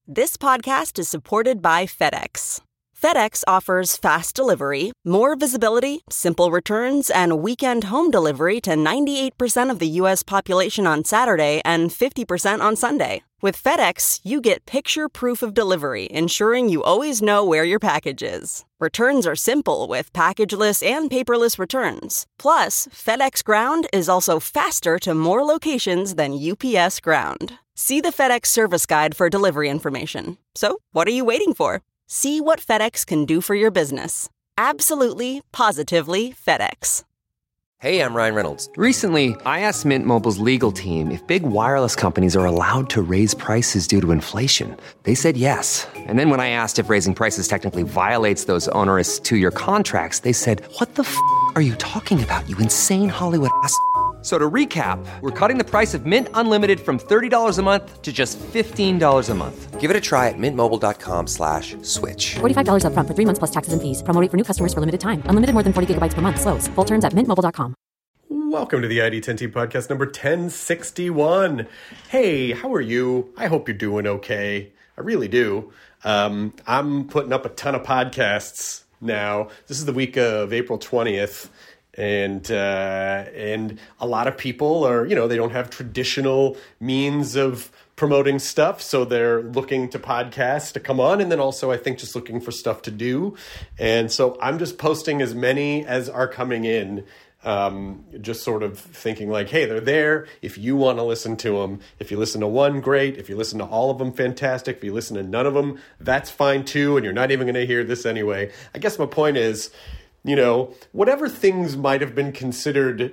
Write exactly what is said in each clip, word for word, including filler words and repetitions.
This podcast is supported by FedEx. FedEx offers fast delivery, more visibility, simple returns, and weekend home delivery to ninety-eight percent of the U S population on Saturday and fifty percent on Sunday. With FedEx, you get picture proof of delivery, ensuring you always know where your package is. Returns are simple with packageless and paperless returns. Plus, FedEx Ground is also faster to more locations than U P S Ground. See the FedEx service guide for delivery information. So, what are you waiting for? See what FedEx can do for your business. Absolutely, positively FedEx. Hey, I'm Ryan Reynolds. Recently, I asked Mint Mobile's legal team if big wireless companies are allowed to raise prices due to inflation. They said yes. And then when I asked if raising prices technically violates those onerous two-year contracts, they said, "What the f*** are you talking about, you insane Hollywood ass f- So to recap, we're cutting the price of Mint Unlimited from thirty dollars a month to just fifteen dollars a month. Give it a try at mintmobile.com slash switch. forty-five dollars up front for three months plus taxes and fees. Promo rate for new customers for limited time. Unlimited more than forty gigabytes per month. Slows full terms at mint mobile dot com. Welcome to the I D ten T podcast number ten sixty-one. Hey, how are you? I hope you're doing okay. I really do. Um, I'm putting up a ton of podcasts now. This is the week of April twentieth. And uh, and a lot of people are, you know, they don't have traditional means of promoting stuff, so they're looking to podcasts to come on, and then also I think just looking for stuff to do. And so I'm just posting as many as are coming in, um, just sort of thinking like, hey, they're there. If you want to listen to them, if you listen to one, great. If you listen to all of them, fantastic. If you listen to none of them, that's fine too, and you're not even going to hear this anyway. I guess my point is, you know, whatever things might have been considered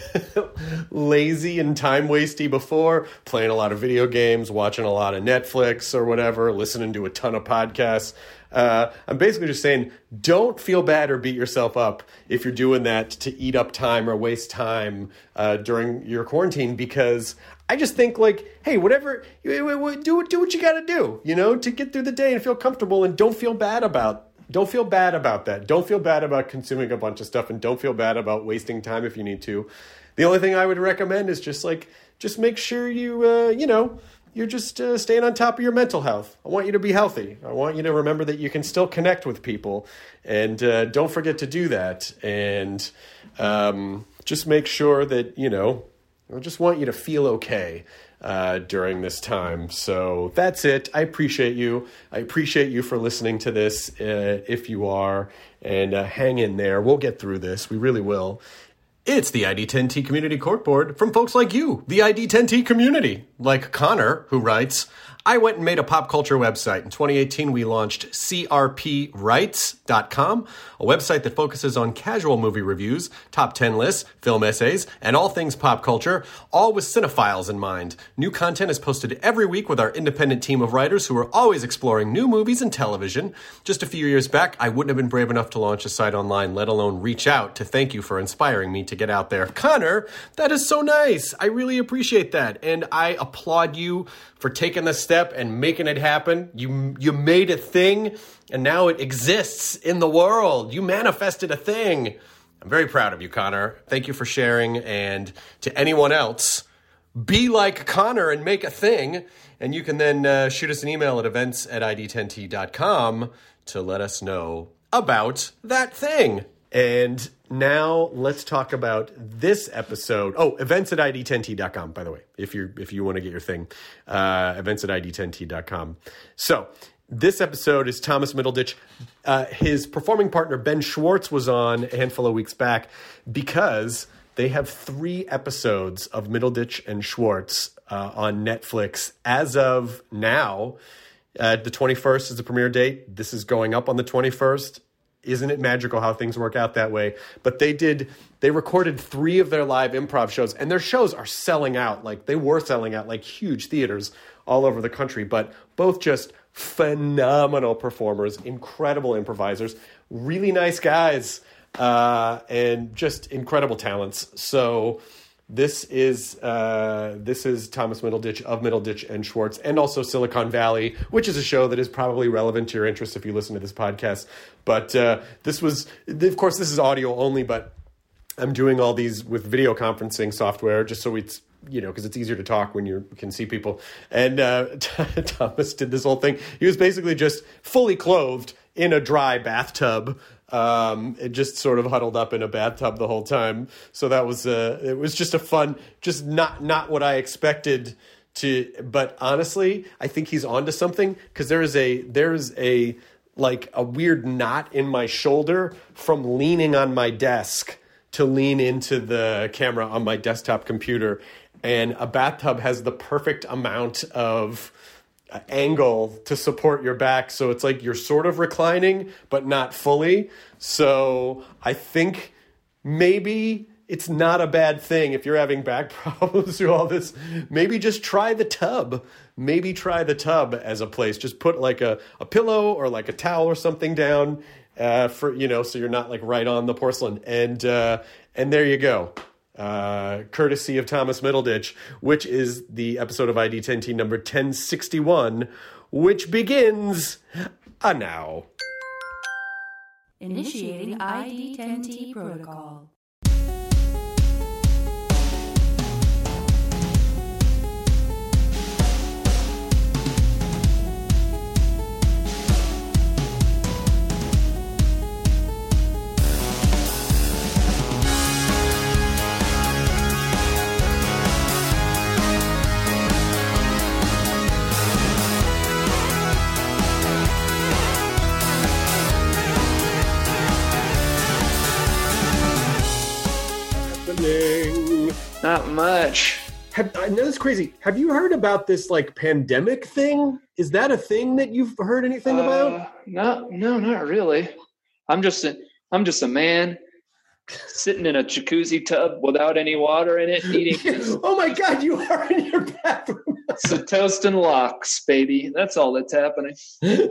lazy and time-wasty before, playing a lot of video games, watching a lot of Netflix or whatever, listening to a ton of podcasts, uh, I'm basically just saying, don't feel bad or beat yourself up if you're doing that to eat up time or waste time uh, during your quarantine, because I just think like, hey, whatever, do, do what you got to do, you know, to get through the day and feel comfortable, and don't feel bad about Don't feel bad about that. Don't feel bad about consuming a bunch of stuff, and don't feel bad about wasting time if you need to. The only thing I would recommend is just like, just make sure you, uh, you know, you're just uh, staying on top of your mental health. I want you to be healthy. I want you to remember that you can still connect with people, and uh, don't forget to do that. And um, just make sure that, you know, I just want you to feel okay uh, during this time. So that's it. I appreciate you. I appreciate you for listening to this, uh, if you are, and uh, hang in there. We'll get through this. We really will. It's the I D ten T Community Corkboard from folks like you, the I D ten T community, like Connor, who writes, I went and made a pop culture website. In twenty eighteen, we launched C R P writes dot com, a website that focuses on casual movie reviews, top ten lists, film essays, and all things pop culture, all with cinephiles in mind. New content is posted every week with our independent team of writers who are always exploring new movies and television. Just a few years back, I wouldn't have been brave enough to launch a site online, let alone reach out to thank you for inspiring me to get out there. Connor, that is so nice. I really appreciate that. And I applaud you for taking the step and making it happen. You you made a thing, and now it exists in the world. You manifested a thing. I'm very proud of you, Connor. Thank you for sharing. And to anyone else, be like Connor and make a thing. And you can then uh, shoot us an email at events at I D ten T dot com to let us know about that thing. And now let's talk about this episode. Oh, events at I D ten T dot com, by the way, if you if you want to get your thing. Uh, events at I D ten T dot com. So this episode is Thomas Middleditch. Uh, his performing partner, Ben Schwartz, was on a handful of weeks back because they have three episodes of Middleditch and Schwartz uh, on Netflix as of now. Uh, the twenty-first is the premiere date. This is going up on the twenty-first. Isn't it magical how things work out that way? But they did, they recorded three of their live improv shows, and their shows are selling out. Like, they were selling out, like, huge theaters all over the country, but both just phenomenal performers, incredible improvisers, really nice guys, uh, and just incredible talents. So this is uh, this is Thomas Middleditch of Middleditch and Schwartz, and also Silicon Valley, which is a show that is probably relevant to your interests if you listen to this podcast. But uh, this was, of course, this is audio only, but I'm doing all these with video conferencing software just so it's you know, because it's easier to talk when you can see people. And uh, Thomas did this whole thing. He was basically just fully clothed in a dry bathtub. Um, it just sort of huddled up in a bathtub the whole time. So that was uh, it was just a fun, just not not what I expected to. But honestly, I think he's onto something, because there is a there is a like a weird knot in my shoulder from leaning on my desk to lean into the camera on my desktop computer. And a bathtub has the perfect amount of angle to support your back. So it's like you're sort of reclining, but not fully. So I think maybe it's not a bad thing if you're having back problems through all this. Maybe just try the tub. Maybe try the tub as a place. Just put like a, a pillow or like a towel or something down uh, for, you know, so you're not like right on the porcelain. And, uh, and there you go. Uh, courtesy of Thomas Middleditch, which is the episode of I D ten T number ten sixty-one, which begins uh, now. Initiating I D ten T protocol. Not much. Have, I know it's crazy. Have you heard about this like pandemic thing? Is that a thing that you've heard anything uh, about? No, no, not really. I'm just a, I'm just a man sitting in a jacuzzi tub without any water in it, eating. Oh my God, you are in your bathroom. So toast and lox, baby. That's all that's happening. is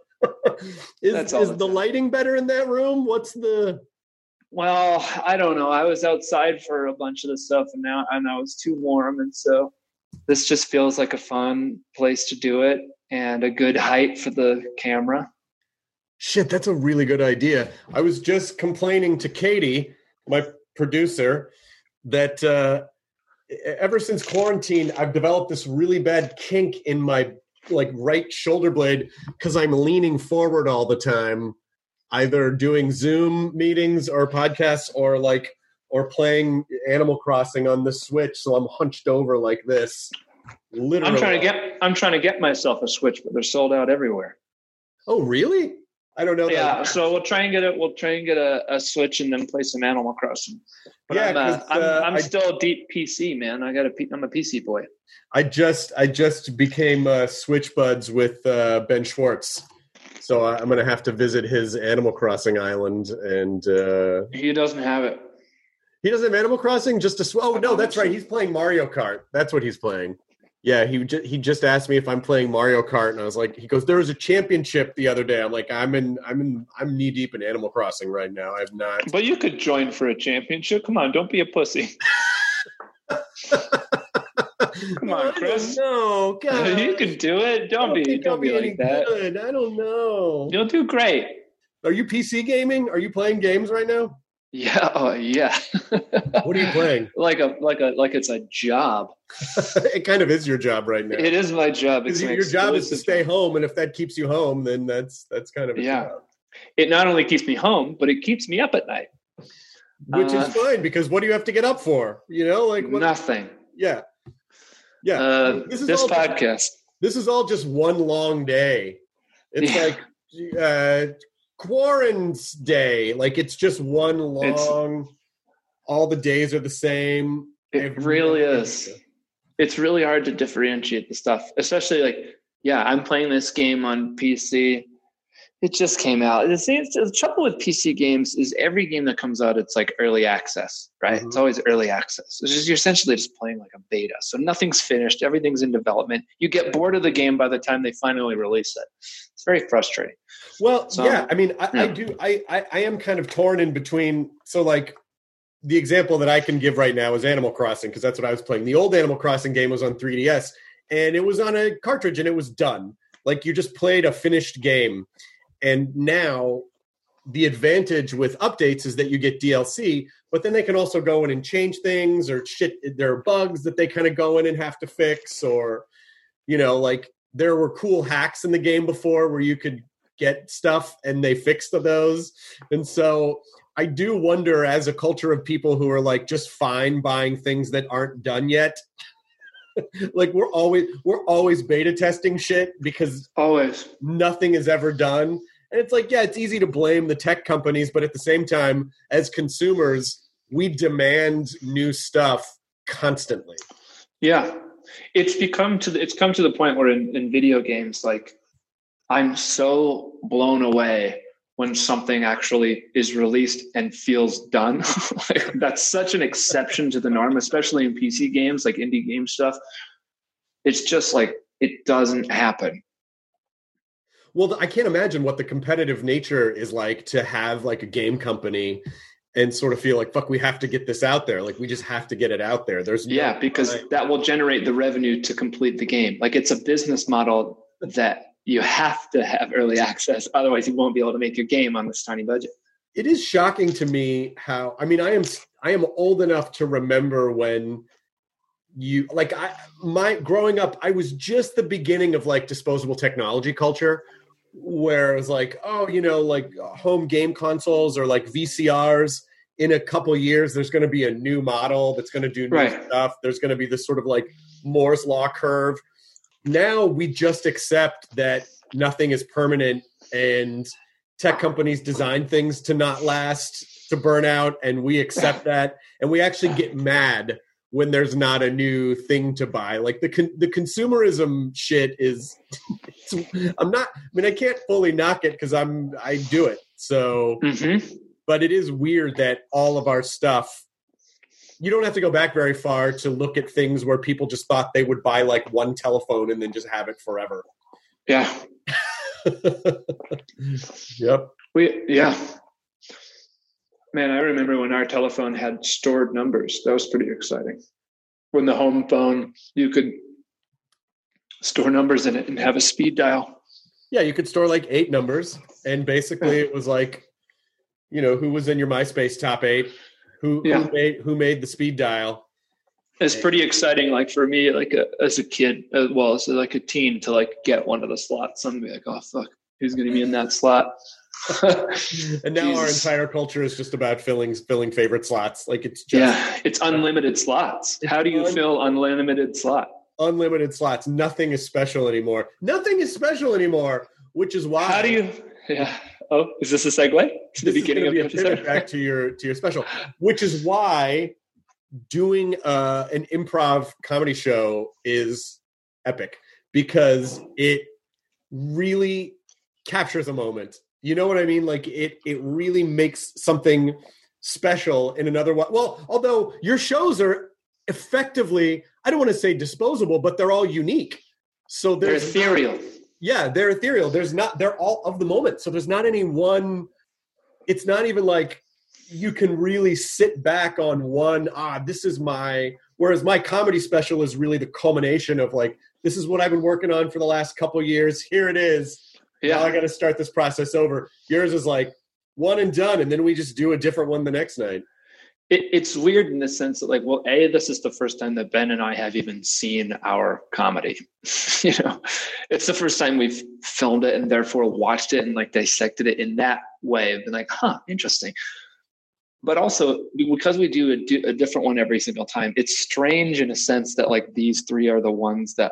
that's all is that's the happening. lighting better in that room? What's the? Well, I don't know. I was outside for a bunch of the stuff, and now and I was too warm, and so this just feels like a fun place to do it and a good height for the camera. Shit, that's a really good idea. I was just complaining to Katie, my producer, that uh, ever since quarantine, I've developed this really bad kink in my like right shoulder blade because I'm leaning forward all the time, either doing Zoom meetings or podcasts or like or playing Animal Crossing on the Switch. So I'm hunched over like this. Literally. I'm trying to get I'm trying to get myself a Switch, but they're sold out everywhere. Oh, really? I don't know. Yeah, that. so we'll try and get it. We'll try and get a, a Switch and then play some Animal Crossing. But Yeah, I'm, uh, 'cause, I'm, uh, I'm I- still a deep P C man. I got a P, I'm a P C boy. I just I just became uh, Switch buds with uh, Ben Schwartz. So I'm going to have to visit his Animal Crossing island, and uh, He doesn't have it. he doesn't have Animal Crossing. Just a sw- oh no, that's right. He's playing Mario Kart. That's what he's playing. Yeah, he ju- he just asked me if I'm playing Mario Kart, and I was like, he goes, "There was a championship the other day." I'm like, I'm in, I'm in, I'm knee deep in Animal Crossing right now. I've not. But you could join for a championship. Come on, don't be a pussy. Come on, Chris. No, God, You can do it. I Don't be think don't I'll be any like that. good. I don't know. You'll do great. Are you P C gaming? Are you playing games right now? Yeah, oh yeah. What are you playing? like a like a like it's a job. It kind of is your job right now. It is my job. It's Because an your job is to exclusive stay job. home, and if that keeps you home, then that's that's kind of a Yeah. job. It not only keeps me home, but it keeps me up at night. Which Uh, is fine, because what do you have to get up for? You know, like what, Nothing. yeah, yeah. Uh, this this is all podcast. Just, this is all just one long day. It's Yeah. like uh, Quarren's day. Like it's just one long. all the days are the same. It Every really day. is. It's really hard to differentiate the stuff, especially like, yeah, I'm playing this game on P C. It just came out. The, thing is, the trouble with P C games is every game that comes out, it's like early access, right? Mhm. It's always early access. It's just, you're essentially just playing like a beta. So nothing's finished. Everything's in development. You get bored of the game by the time they finally release it. It's very frustrating. Well, So, yeah. I mean, I, I yeah. do. I, I I am kind of torn in between. So, like, the example that I can give right now is Animal Crossing, because that's what I was playing. The old Animal Crossing game was on three D S, and it was on a cartridge, and it was done. Like, you just played a finished game. And now the advantage with updates is that you get D L C, but then they can also go in and change things or shit. There are bugs that they kind of go in and have to fix, or, you know, like there were cool hacks in the game before where you could get stuff and they fixed those. And so I do wonder, as a culture of people who are like just fine buying things that aren't done yet, like we're always, we're always beta testing shit because always nothing is ever done. And it's like, yeah, it's easy to blame the tech companies, but at the same time, as consumers, we demand new stuff constantly. Yeah. It's become to the, it's come to the point where in, in video games, like I'm so blown away when something actually is released and feels done. Like, that's such an exception to the norm, especially in P C games, like indie game stuff. It's just like, it doesn't happen. Well, I can't imagine what the competitive nature is like to have like a game company and sort of feel like, fuck, we have to get this out there. Like we just have to get it out there. There's no yeah, because time. That will generate the revenue to complete the game. Like it's a business model that you have to have early access. Otherwise you won't be able to make your game on this tiny budget. It is shocking to me how, I mean, I am, I am old enough to remember when you like, I, my growing up, I was just the beginning of like disposable technology culture, where it was like, oh, you know, like home game consoles or like V C Rs. In a couple of years, there's going to be a new model that's going to do new right. stuff. There's going to be this sort of like Moore's law curve. Now we just accept that nothing is permanent and tech companies design things to not last, to burn out, and we accept that. And we actually get mad when there's not a new thing to buy. Like the con- the consumerism shit is, I'm not, I mean, I can't fully knock it because I'm, I do it. So, mm-hmm. But it is weird that all of our stuff, you don't have to go back very far to look at things where people just thought they would buy like one telephone and then just have it forever. Yeah. Yep. We, yeah. Man, I remember when our telephone had stored numbers. That was pretty exciting. When the home phone, you could store numbers in it and have a speed dial. Yeah, you could store like eight numbers. And basically it was like, you know, who was in your MySpace top eight, who, yeah. who made who made the speed dial. It's pretty exciting, like for me, like a, as a kid, as well as like a teen, to like get one of the slots. I'm gonna be like, oh fuck, who's gonna be in that slot? And now Jesus. Our entire culture is just about filling filling favorite slots. Like it's just yeah, it's unlimited slots. How do you un- fill unlimited slot? Unlimited slots. Nothing is special anymore. Nothing is special anymore. Which is why. How do you? Yeah. Oh, is this a segue to the beginning of the episode? Back to your to your special, which is why doing uh, an improv comedy show is epic, because it really captures a moment. You know what I mean? Like it it really makes something special in another way. Well, although your shows are effectively, I don't want to say disposable, but they're all unique. So they're ethereal. Not, yeah, they're ethereal. There's not, they're all of the moment. So there's not any one, it's not even like you can really sit back on one, ah, this is my, whereas my comedy special is really the culmination of like, this is what I've been working on for the last couple of years. Here it is. Yeah. Now I got to start this process over. Yours is like one and done. And then we just do a different one the next night. It, it's weird in the sense that like, well, A, this is the first time that Ben and I have even seen our comedy. You know, it's the first time we've filmed it and therefore watched it and like dissected it in that way. I've been like, huh, interesting. But also because we do a, a different one every single time, it's strange in a sense that like these three are the ones that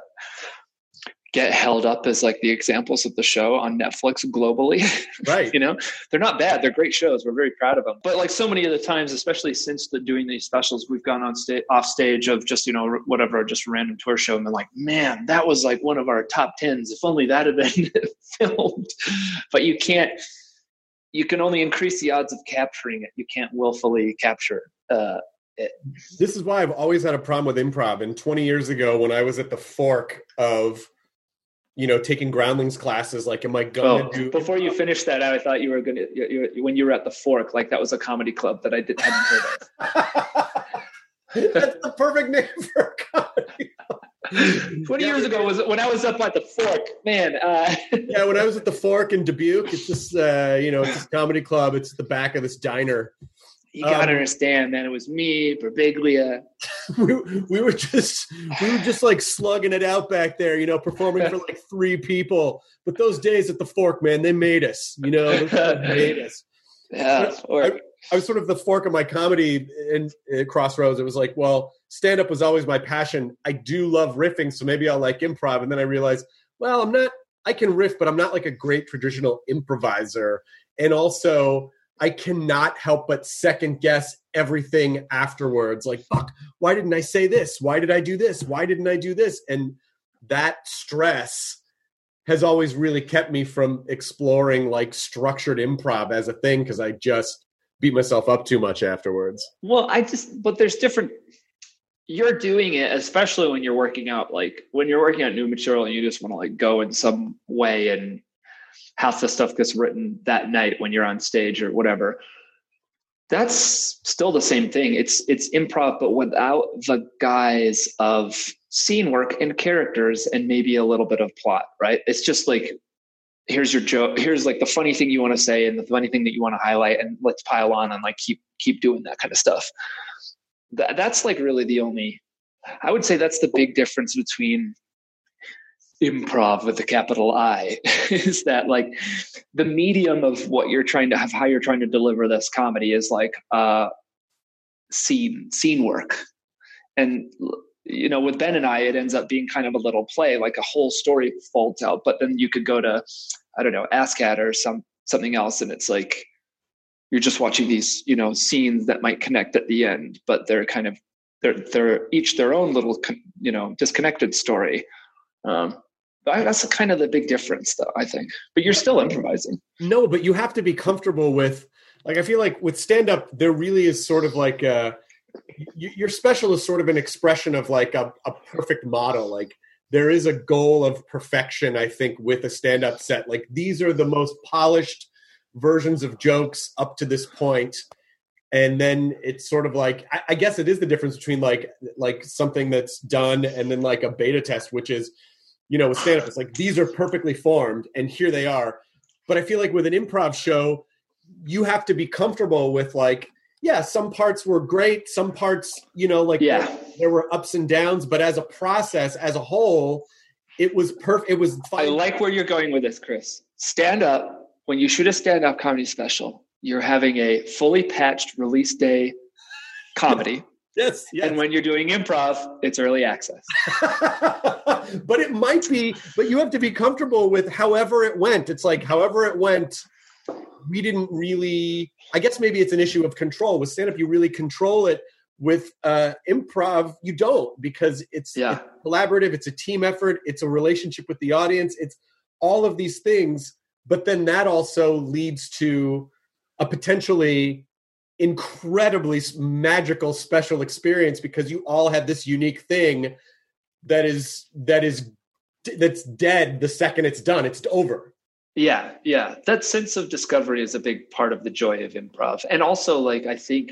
get held up as like the examples of the show on Netflix globally. Right. You know, they're not bad. They're great shows. We're very proud of them. But like so many of the times, especially since the doing these specials, we've gone on stage, off stage of just, you know, whatever, just a random tour show. And been like, man, that was like one of our top tens. If only that had been filmed. But you can't, you can only increase the odds of capturing it. You can't willfully capture uh, it. This is why I've always had a problem with improv. And twenty years ago when I was at the fork of, you know, taking groundlings classes, like, am I going to oh, do... Before you finish that out, I thought you were going to, you, you, when you were at the fork, like that was a comedy club that I didn't, hadn't heard of. That's the perfect name for a comedy club. twenty Yeah, years ago was when I was up at the Fork, man. Uh, yeah, when I was at the Fork in Dubuque, it's just uh, you know, it's this comedy club. It's the back of this diner. you gotta Um, understand, man. It was me, Birbiglia. we, we were just we were just like slugging it out back there, you know, performing for like three people. But those days at the Fork, man, they made us. You know, they made us. Yeah, I, I was sort of the fork of my comedy in, in Crossroads. It was like, well, stand-up was always my passion. I do love riffing, so maybe I'll like improv. And then I realized, well, I'm not, I can riff, but I'm not like a great traditional improviser. And also, I cannot help but second guess everything afterwards. Like, fuck, why didn't I say this? Why did I do this? Why didn't I do this? And that stress has always really kept me from exploring like structured improv as a thing, because I just beat myself up too much afterwards. Well, I just, but there's different, you're doing it, especially when you're working out, like when you're working out new material and you just want to like go in some way, and half the stuff gets written that night when you're on stage or whatever. That's still the same thing. It's, it's improv, but without the guise of scene work and characters and maybe a little bit of plot, right? It's just like, here's your joke. Here's like the funny thing you want to say and the funny thing that you want to highlight, and let's pile on and like keep, keep doing that kind of stuff. Th- that's like really the only, I would say that's the big difference between improv with the capital I is that like the medium of what you're trying to have, how you're trying to deliver this comedy is like uh scene, scene work. And, you know, with Ben and I, it ends up being kind of a little play, like a whole story folds out, but then you could go to, I don't know, ASCAD or some, something else. And it's like, you're just watching these, you know, scenes that might connect at the end, but they're kind of, they're, they're each their own little, you know, disconnected story. Um, but that's kind of the big difference though, I think, but you're still improvising. No, but you have to be comfortable with, like, I feel like with stand-up, there really is sort of like a, your special is sort of an expression of like a, a perfect model. Like there is a goal of perfection, I think, with a stand-up set. Like these are the most polished versions of jokes up to this point. And then it's sort of like, I, I guess it is the difference between like, like something that's done and then like a beta test, which is, you know, with stand-up, it's like, these are perfectly formed and here they are. But I feel like with an improv show, you have to be comfortable with like, yeah, some parts were great. Some parts, you know, like yeah. there, there were ups and downs, but as a process, as a whole, it was perfect. It was fine. I like where you're going with this, Chris. Stand up, when you shoot a stand-up comedy special, you're having a fully patched release day comedy. Yes, yes. And when you're doing improv, it's early access. But it might be, but you have to be comfortable with however it went. It's like, however it went, we didn't really, I guess maybe it's an issue of control. With stand-up, you really control it. With uh, improv, you don't, because it's, yeah. it's collaborative. It's a team effort. It's a relationship with the audience. It's all of these things. But then that also leads to a potentially incredibly magical special experience, because you all have this unique thing that is that is that's dead the second it's done. It's over. Yeah, yeah. That sense of discovery is a big part of the joy of improv. And also, like, I think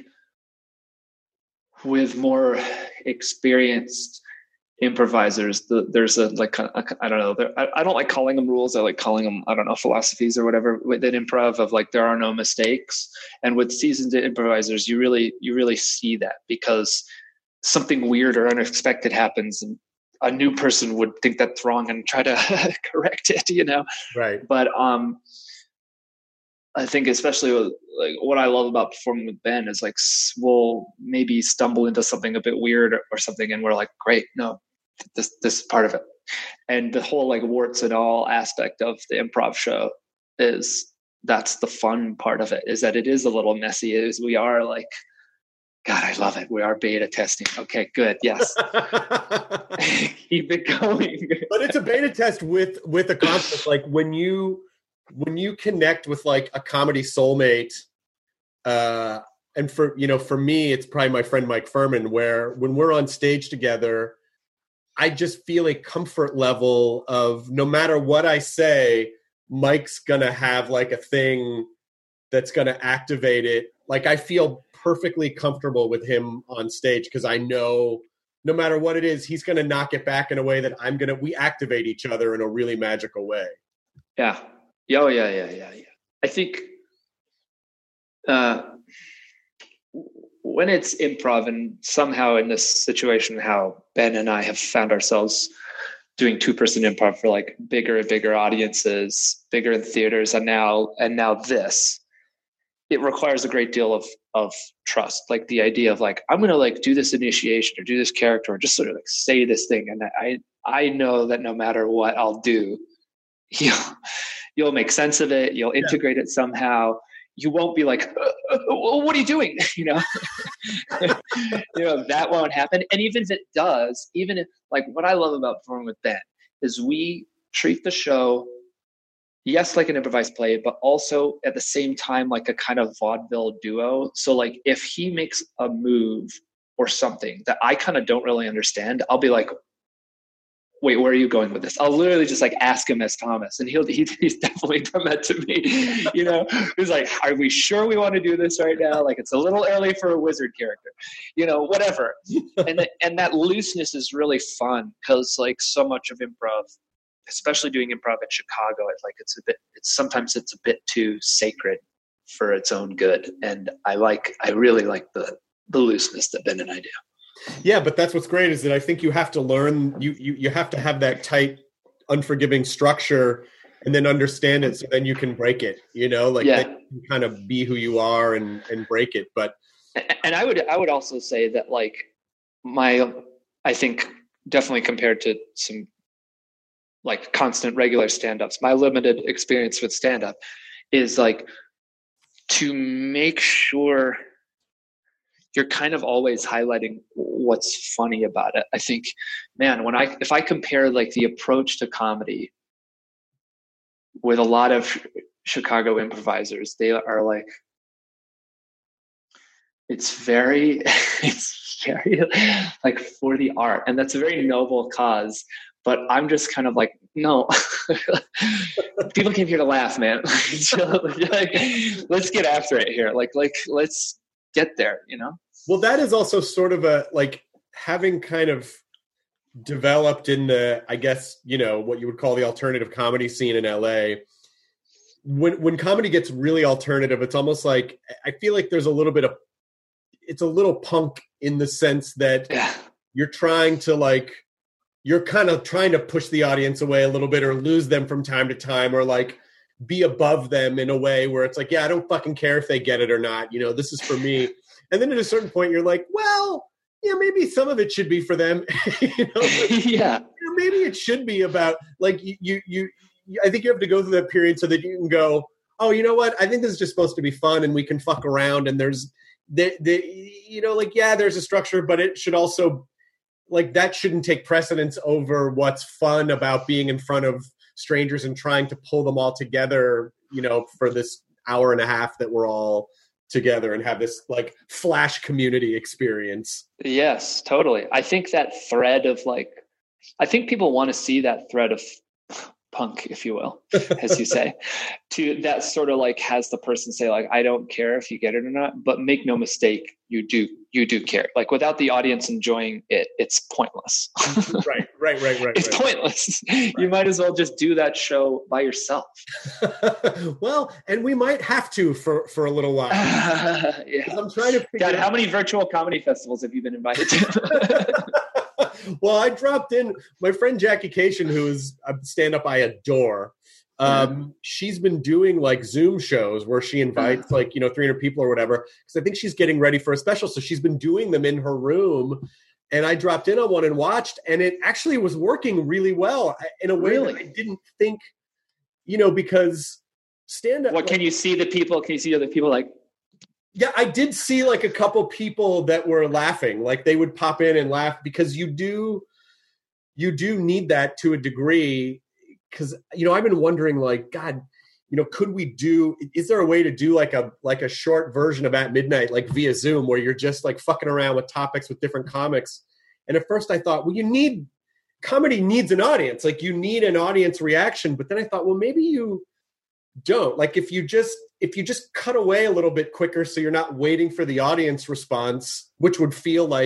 with more experienced improvisers, the, there's a, like, a, I don't know, I, I don't like calling them rules. I like calling them, I don't know, philosophies or whatever within improv of like, there are no mistakes. And with seasoned improvisers, you really, you really see that, because something weird or unexpected happens and a new person would think that's wrong and try to correct it, you know? Right. But um, I think especially with, like, what I love about performing with Ben is like, we'll maybe stumble into something a bit weird or, or something. And we're like, great, no, this, this is part of it. And the whole like warts and all aspect of the improv show is, that's the fun part of it, is that it is a little messy. Is we are like, God, I love it. We are beta testing. Okay, good. Yes. Keep it going. But it's a beta test with, with a concept. Like when you, when you connect with like a comedy soulmate, uh, and for, you know, for me, it's probably my friend, Mike Furman, where when we're on stage together, I just feel a comfort level of no matter what I say, Mike's going to have like a thing that's going to activate it. Like I feel perfectly comfortable with him on stage because I know no matter what it is, he's going to knock it back in a way that I'm going to, we activate each other in a really magical way. Yeah. Oh, yeah, yeah, yeah, yeah. I think uh, when it's improv, and somehow in this situation, how Ben and I have found ourselves doing two-person improv for like bigger and bigger audiences, bigger in theaters, and now and now this, it requires a great deal of of trust. Like the idea of like, I'm going to like do this initiation or do this character or just sort of like say this thing. And I, I know that no matter what I'll do, you'll, you'll make sense of it. You'll integrate yeah. it somehow. You won't be like, uh, well, what are you doing? You know, you know, that won't happen. And even if it does, even if like what I love about performing with Ben is we treat the show, yes, like an improvised play, but also at the same time, like a kind of vaudeville duo. So like if he makes a move or something that I kind of don't really understand, I'll be like, wait, where are you going with this? I'll literally just like ask him as Thomas, and he'll, he, he's definitely done that to me. You know, he's like, are we sure we want to do this right now? Like, it's a little early for a wizard character, you know, whatever. And, the, and that looseness is really fun because like so much of improv, especially doing improv in Chicago, it's like it's a bit, it's sometimes it's a bit too sacred for its own good. And I like, I really like the, the looseness that Ben and I do. Yeah, but that's what's great is that I think you have to learn, you, you, you have to have that tight, unforgiving structure and then understand it so then you can break it, you know, like yeah. then you can kind of be who you are and, and break it. But and I would, I would also say that like my, I think definitely compared to some like constant regular stand-ups, my limited experience with stand-up is like to make sure you're kind of always highlighting what's funny about it. I think, man, when I, if I compare like the approach to comedy with a lot of Chicago improvisers, they are like, it's very, it's very like for the art. And that's a very noble cause, but I'm just kind of like, no, people came here to laugh, man. Like, let's get after it here. Like, like, let's get there, you know? Well, that is also sort of a, like having kind of developed in the, I guess, you know, what you would call the alternative comedy scene in L A. When, when comedy gets really alternative, it's almost like, I feel like there's a little bit of, it's a little punk in the sense that yeah. you're trying to like, you're kind of trying to push the audience away a little bit or lose them from time to time or like be above them in a way where it's like, yeah, I don't fucking care if they get it or not. You know, this is for me. And then at a certain point, you're like, well, yeah, maybe some of it should be for them. you know, yeah. You know, maybe it should be about like you, you, you, I think you have to go through that period so that you can go, oh, you know what? I think this is just supposed to be fun and we can fuck around. And there's the, the, you know, like, yeah, there's a structure, but it should also like, that shouldn't take precedence over what's fun about being in front of strangers and trying to pull them all together, you know, for this hour and a half that we're all together and have this like flash community experience. Yes, totally. I think that thread of like, I think people want to see that thread of punk, if you will, as you say, to that sort of like has the person say like, I don't care if you get it or not, but make no mistake, you do, you do care. Like without the audience enjoying it, it's pointless. right, right, right, right. It's right. pointless. Right. You might as well just do that show by yourself. Well, and we might have to for, for a little while. yeah. I'm trying to figure God, out how many virtual comedy festivals have you been invited to? Well, I dropped in my friend Jackie Cation, who is a stand-up I adore. Um, mm-hmm. She's been doing like Zoom shows where she invites mm-hmm. like, you know, three hundred people or whatever. Because I think she's getting ready for a special. So she's been doing them in her room. And I dropped in on one and watched, and it actually was working really well in a way really? that I didn't think, you know, because stand-up. What, can you see the people? Can you see other people like, yeah, I did see like a couple people that were laughing, like they would pop in and laugh because you do, you do need that to a degree. Cause you know, I've been wondering like, God, you know, could we do, is there a way to do like a, like a short version of At Midnight, like via Zoom where you're just like fucking around with topics with different comics. And at first I thought, well, you need, comedy needs an audience. Like you need an audience reaction. But then I thought, well, maybe you don't. Like if you just, if you just cut away a little bit quicker so you're not waiting for the audience response, which would feel like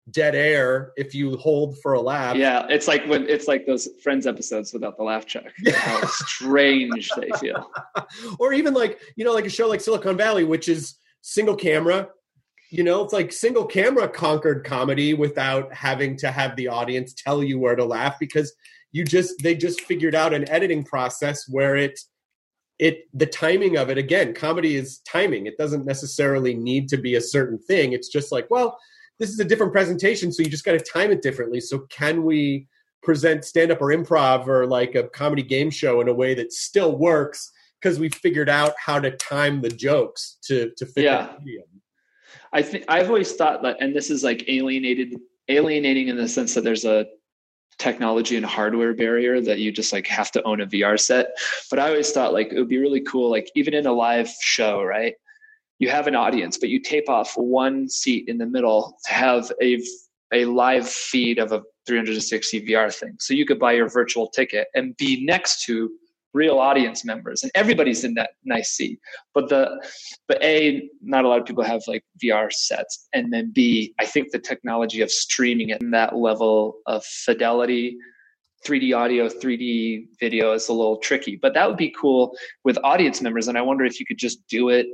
dead air if you hold for a laugh. Yeah, it's like when it's like those Friends episodes without the laugh track. How strange they feel. Or even like, you know, like a show like Silicon Valley, which is single camera. You know, it's like single camera conquered comedy without having to have the audience tell you where to laugh, because you just they just figured out an editing process where it it the timing of it, again, comedy is timing. It doesn't necessarily need to be a certain thing. It's just like, well, this is a different presentation, so you just got to time it differently. So can we present stand-up or improv or like a comedy game show in a way that still works because we figured out how to time the jokes to to fit yeah. the medium. I think I've always thought that, and this is like alienated, alienating in the sense that there's a technology and hardware barrier that you just like have to own a V R set. But I always thought like it would be really cool, like even in a live show, right? You have an audience, but you tape off one seat in the middle to have a a live feed of a three sixty V R thing. So you could buy your virtual ticket and be next to real audience members, and everybody's in that nice seat. But the, but A, not a lot of people have like V R sets. And then B, I think the technology of streaming at that level of fidelity, three D audio, three D video is a little tricky, but that would be cool with audience members. And I wonder if you could just do it,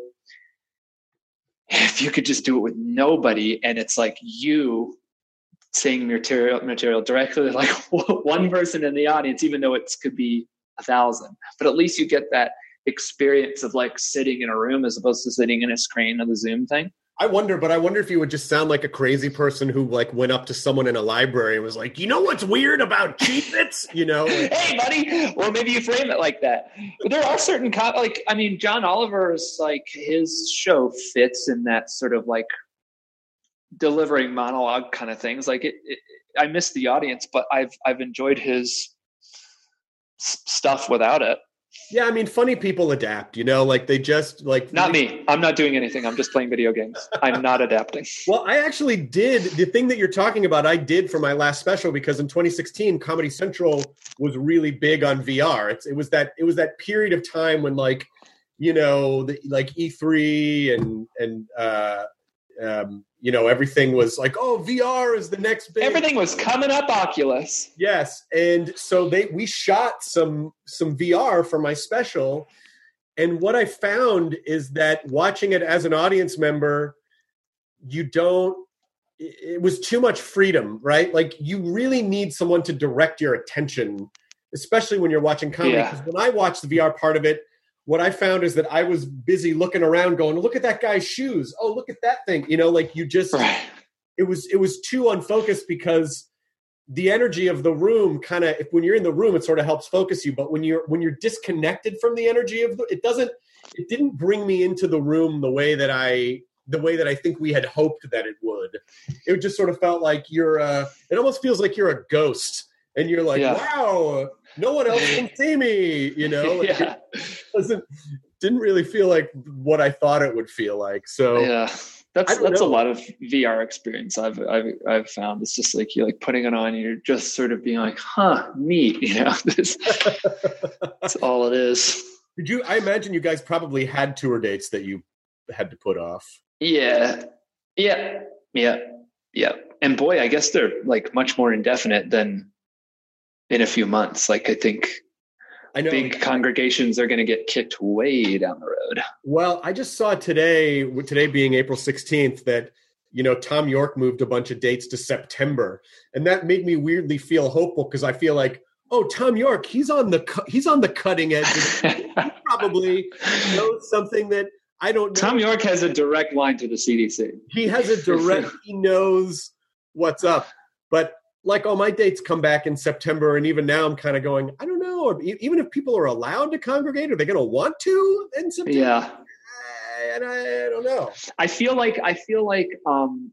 if you could just do it with nobody. And it's like you saying material, material directly, like one person in the audience, even though it could be a thousand, but at least you get that experience of like sitting in a room as opposed to sitting in a screen of the Zoom thing. I wonder, but I wonder if you would just sound like a crazy person who like went up to someone in a library and was like, you know what's weird about Cheez-Its? You know, like, hey buddy, well maybe you frame it like that. But there are certain co- like I mean, John Oliver's like his show fits in that sort of like delivering monologue kind of things. Like it, it I miss the audience, but I've I've enjoyed his stuff without it. Yeah, I mean, funny people adapt, you know, like they just like... Not me. I'm not doing anything. I'm just playing video games. I'm not adapting. Well, I actually did. The thing that you're talking about, I did for my last special, because in twenty sixteen, Comedy Central was really big on V R. It's, it was that it was that period of time when like, you know, the, like E three and, and uh, um, you know, everything was like, oh, V R is the next big. Everything was coming up Oculus. Yes, and so they we shot some some V R for my special, and what I found is that watching it as an audience member, you don't. It was too much freedom, right? Like you really need someone to direct your attention, especially when you're watching comedy. Yeah. Because when I watched the V R part of it, what I found is that I was busy looking around going, look at that guy's shoes. Oh, look at that thing. You know, like you just, right. it was, it was too unfocused, because the energy of the room kind of, when you're in the room, it sort of helps focus you. But when you're, when you're disconnected from the energy of the, it doesn't, it didn't bring me into the room the way that I, the way that I think we had hoped that it would. It just sort of felt like you're, uh, it almost feels like you're a ghost. And you're like, yeah. wow, no one else can see me, you know? Like, yeah. It doesn't, didn't really feel like what I thought it would feel like. So yeah, that's that's know. a lot of V R experience I've I've I've found. It's just like you're like putting it on and you're just sort of being like, huh, neat, you know? This, that's all it is. Did you? I imagine you guys probably had tour dates that you had to put off. Yeah, yeah, yeah, yeah. And boy, I guess they're like much more indefinite than in a few months. Like I think I know big congregations are going to get kicked way down the road. Well, I just saw today, today being April sixteenth, that, you know, Tom York moved a bunch of dates to September, and that made me weirdly feel hopeful, because I feel like, oh, Tom York, he's on the cu- he's on the cutting edge. He probably knows something that I don't know. Tom York has a direct line to the C D C. He has a direct. He knows what's up, but. Like, oh, my dates come back in September, and even now I'm kind of going, I don't know. Or even if people are allowed to congregate, are they going to want to in September? Yeah, and I, I don't know. I feel like I feel like um,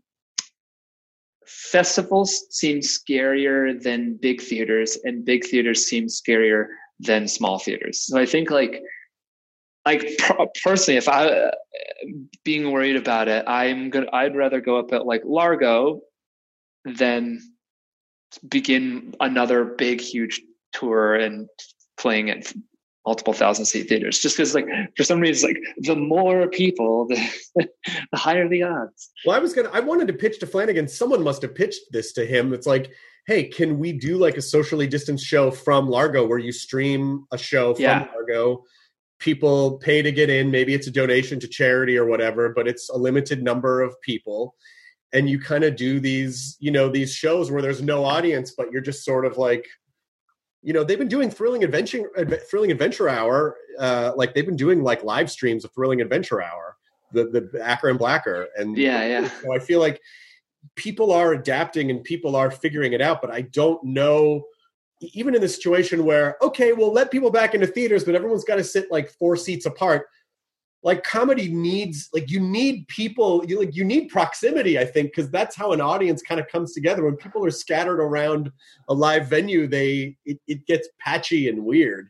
festivals seem scarier than big theaters, and big theaters seem scarier than small theaters. So I think like, like personally, if I uh, being worried about it, I'm gonna. I'd rather go up at like Largo than begin another big, huge tour and playing at multiple thousand seat theaters, just because like for some reason, like the more people, the, the higher the odds. Well, I was gonna, I wanted to pitch to Flanagan. Someone must have pitched this to him. It's like, hey, can we do like a socially distanced show from Largo where you stream a show from Yeah. Largo? People pay to get in. Maybe it's a donation to charity or whatever, but it's a limited number of people. And you kind of do these, you know, these shows where there's no audience, but you're just sort of like, you know, they've been doing Thrilling Adventure, Thrilling Adventure Hour. Uh, like they've been doing like live streams of Thrilling Adventure Hour, the the Acker and Blacker, and Yeah, yeah. So I feel like people are adapting and people are figuring it out, but I don't know. Even in the situation where, okay, we'll let people back into theaters, but everyone's got to sit like four seats apart. Like comedy needs, like you need people, you like you need proximity, I think, because that's how an audience kind of comes together. When people are scattered around a live venue, they it, it gets patchy and weird.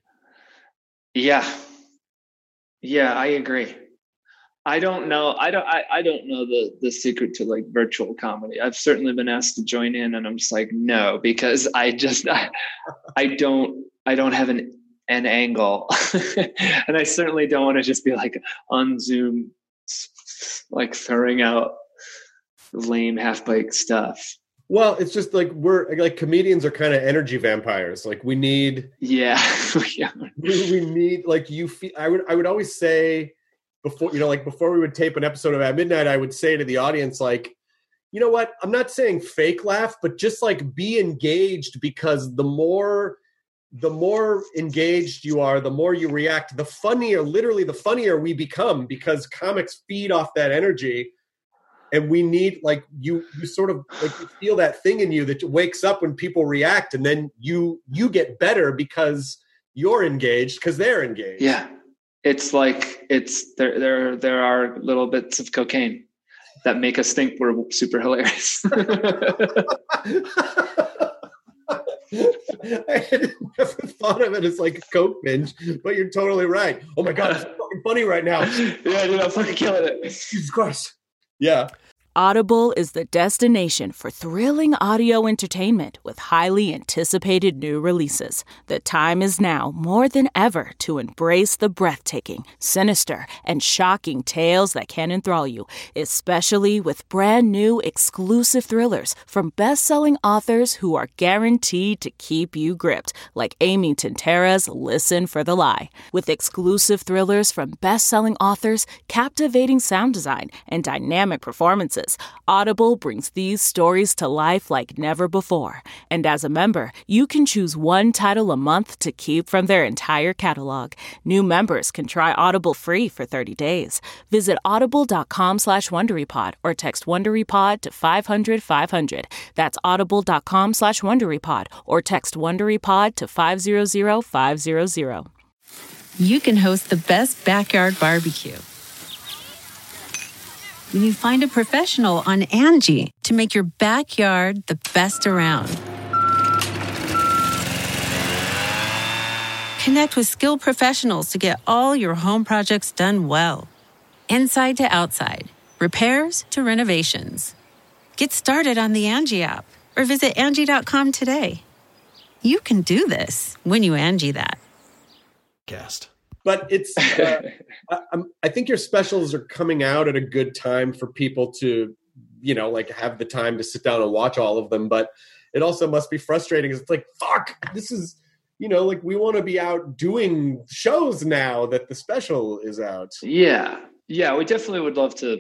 Yeah. Yeah, I agree. I don't know. I don't. I, I don't know the the secret to like virtual comedy. I've certainly been asked to join in, and I'm just like no, because I just I, I don't I don't have an an angle, and I certainly don't want to just be like on Zoom, like throwing out lame half baked stuff. Well, it's just like we're like comedians are kind of energy vampires. Like we need, yeah, yeah. we, we need like you. Feel, I would I would always say. Before, you know, like before we would tape an episode of At Midnight, I would say to the audience, like, you know what? I'm not saying fake laugh, but just like be engaged, because the more, the more engaged you are, the more you react, the funnier, literally the funnier we become, because comics feed off that energy. And we need like you, you sort of like you feel that thing in you that wakes up when people react, and then you, you get better because you're engaged because they're engaged. Yeah. It's like it's there. There, there are little bits of cocaine that make us think we're super hilarious. I had never thought of it as like a coke binge, but you're totally right. Oh my god, it's fucking funny right now. Yeah, dude, I'm fucking killing it. Jesus Christ. Yeah. Audible is the destination for thrilling audio entertainment with highly anticipated new releases. The time is now more than ever to embrace the breathtaking, sinister, and shocking tales that can enthrall you, especially with brand new exclusive thrillers from best-selling authors who are guaranteed to keep you gripped, like Amy Tintera's Listen for the Lie. With exclusive thrillers from best-selling authors, captivating sound design, and dynamic performances, Audible brings these stories to life like never before. And as a member, you can choose one title a month to keep from their entire catalog. New members can try Audible free for thirty days. Visit audible.com slash WonderyPod or text WonderyPod to five hundred five hundred. That's audible.com slash WonderyPod or text WonderyPod to five hundred five hundred. You can host the best backyard barbecue when you find a professional on Angie to make your backyard the best around. Connect with skilled professionals to get all your home projects done well. Inside to outside, repairs to renovations. Get started on the Angie app or visit Angie dot com today. You can do this when you Angie that. Cast. But it's, uh, I, I'm, I think your specials are coming out at a good time for people to, you know, like have the time to sit down and watch all of them. But it also must be frustrating because it's like, fuck, this is, you know, like we want to be out doing shows now that the special is out. Yeah. Yeah. We definitely would love to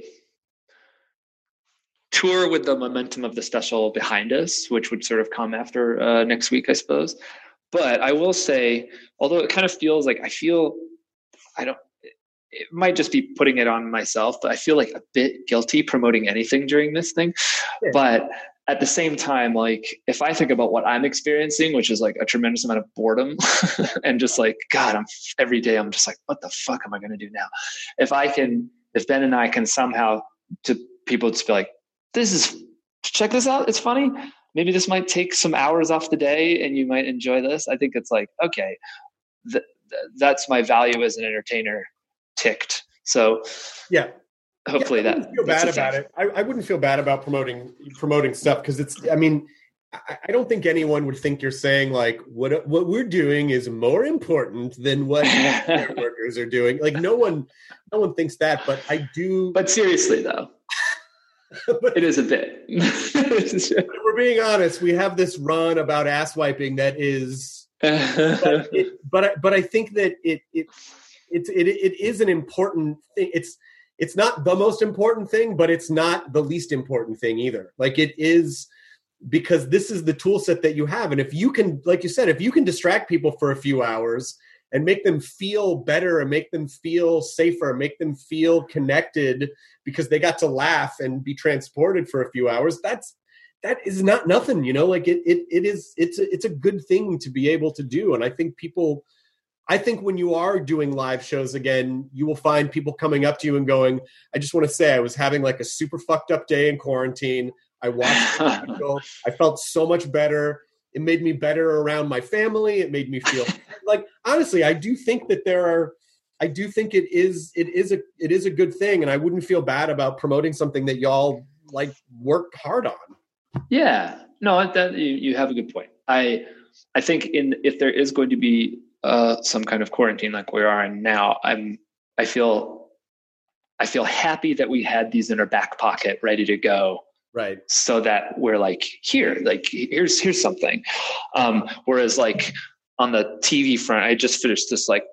tour with the momentum of the special behind us, which would sort of come after uh, next week, I suppose. But I will say, although it kind of feels like I feel, I don't, it might just be putting it on myself, but I feel like a bit guilty promoting anything during this thing. Yeah. But at the same time, like if I think about what I'm experiencing, which is like a tremendous amount of boredom and just like, God, I'm every day, I'm just like, what the fuck am I going to do now? If I can, if Ben and I can somehow to people just be like, this is, check this out. It's funny. Maybe this might take some hours off the day and you might enjoy this. I think it's like, okay, th- th- that's my value as an entertainer ticked. So yeah, hopefully yeah, I that feel bad about it. I, I wouldn't feel bad about promoting, promoting stuff. Cause it's, I mean, I, I don't think anyone would think you're saying like what what we're doing is more important than what workers are doing. Like no one, no one thinks that. But I do. But seriously, though, but, it is a bit. If we're being honest, we have this run about ass wiping that is. but, it, but I, but I think that it it it it, it is an important thing. It's it's not the most important thing, but it's not the least important thing either. Like it is. Because this is the tool set that you have. And if you can, like you said, if you can distract people for a few hours and make them feel better and make them feel safer, make them feel connected because they got to laugh and be transported for a few hours, that's, that is not nothing, you know, like it, it, it is, it's a, it's a good thing to be able to do. And I think people, I think when you are doing live shows again, you will find people coming up to you and going, I just want to say I was having like a super fucked up day in quarantine. I watched the article. I felt so much better. It made me better around my family. It made me feel like, honestly, I do think that there are, I do think it is, it is a, it is a good thing. And I wouldn't feel bad about promoting something that y'all like worked hard on. Yeah, no, that you, you have a good point. I, I think in, if there is going to be uh, some kind of quarantine like we are in now, I'm, I feel, I feel happy that we had these in our back pocket ready to go. Right. So that we're like, here, like, here's, here's something. Um, whereas like on the T V front, I just finished this like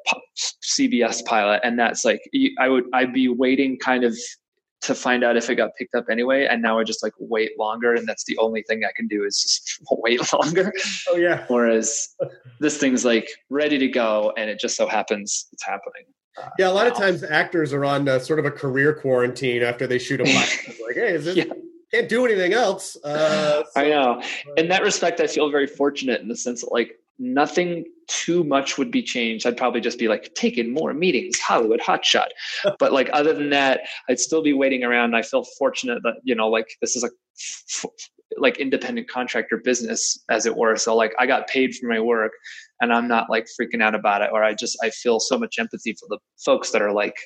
C B S pilot, and that's like, I would, I'd be waiting kind of to find out if it got picked up anyway. And now I just like wait longer. And that's the only thing I can do is just wait longer. Oh yeah. Whereas this thing's like ready to go. And it just so happens it's happening. Uh, yeah. A lot now. of times actors are on uh, sort of a career quarantine after they shoot a pilot. Like, hey, is this, yeah. Can't do anything else. Uh, so, I know. In that respect, I feel very fortunate in the sense that like nothing too much would be changed. I'd probably just be like taking more meetings, Hollywood hotshot. But like other than that, I'd still be waiting around. I feel fortunate that, you know, like this is a f- like independent contractor business, as it were. So like I got paid for my work and I'm not like freaking out about it. Or I just, I feel so much empathy for the folks that are like,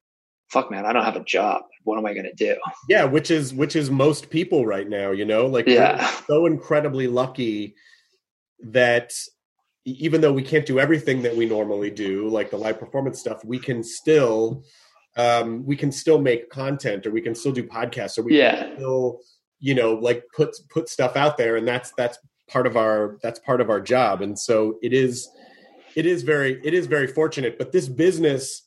fuck man, I don't have a job. What am I going to do? Yeah. Which is, which is most people right now, you know, like yeah. we're so incredibly lucky that even though we can't do everything that we normally do, like the live performance stuff, we can still, um, we can still make content, or we can still do podcasts, or we yeah. can still, you know, like put, put stuff out there. And that's, that's part of our, that's part of our job. And so it is, it is very, it is very fortunate, but this business,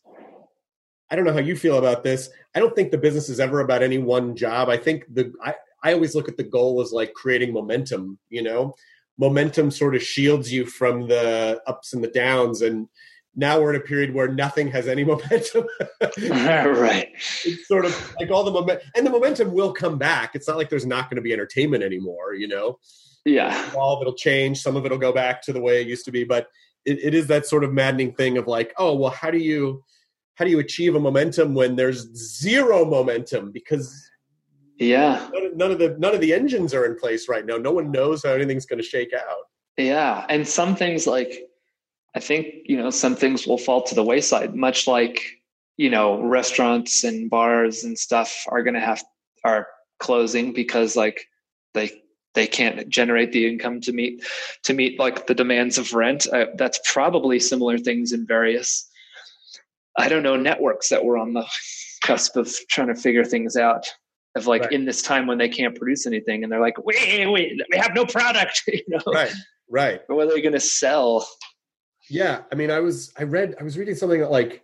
I don't know how you feel about this. I don't think the business is ever about any one job. I think the I, I always look at the goal as like creating momentum, you know? Momentum sort of shields you from the ups and the downs. And now we're in a period where nothing has any momentum. Right. It's sort of like all the momentum, and the momentum will come back. It's not like there's not going to be entertainment anymore, you know? Yeah. All of it'll change. Some of it'll go back to the way it used to be. But it, it is that sort of maddening thing of like, oh, well, how do you... How do you achieve a momentum when there's zero momentum? Because yeah, none, none of the none of the engines are in place right now. No one knows how anything's going to shake out. Yeah, and some things like I think you know some things will fall to the wayside. Much like you know restaurants and bars and stuff are going to have are closing because like they they can't generate the income to meet to meet like the demands of rent. Uh, that's probably similar things in various. I don't know, networks that were on the cusp of trying to figure things out of like right. in this time when they can't produce anything and they're like, wait, wait, we have no product, you know? Right, right. But what are they going to sell? Yeah. I mean, I was, I read, I was reading something that like,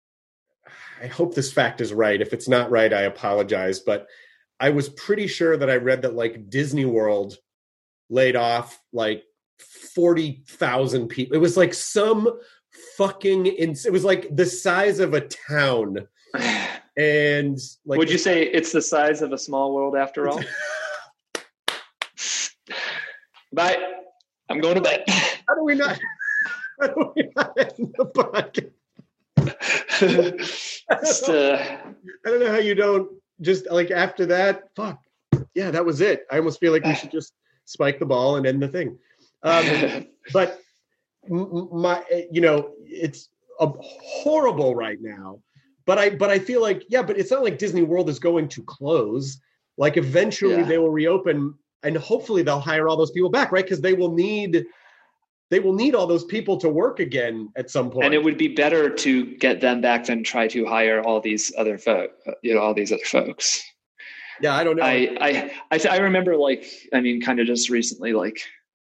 I hope this fact is right. If it's not right, I apologize. But I was pretty sure that I read that like Disney World laid off like forty thousand people. It was like some fucking ins- it was like the size of a town. And like, would you say it's the size of a small world after all? Bye. I'm going to bed. How do we not? How do we not end the podcast? Just, uh, I don't know how you don't just like after that. Fuck yeah, that was it. I almost feel like we should just spike the ball and end the thing. Um, but my, you know, it's a horrible right now. But I, but I feel like, yeah, but it's not like Disney World is going to close. Like eventually yeah. they will reopen. and hopefully they'll hire all those people back, right? Because they will need they will need all those people to work again at some point. And it would be better to get them back than try to hire all these other folk, you know, all these other folks. Yeah, I don't know. I I I, th- I remember, like, I mean, kind of just recently, like,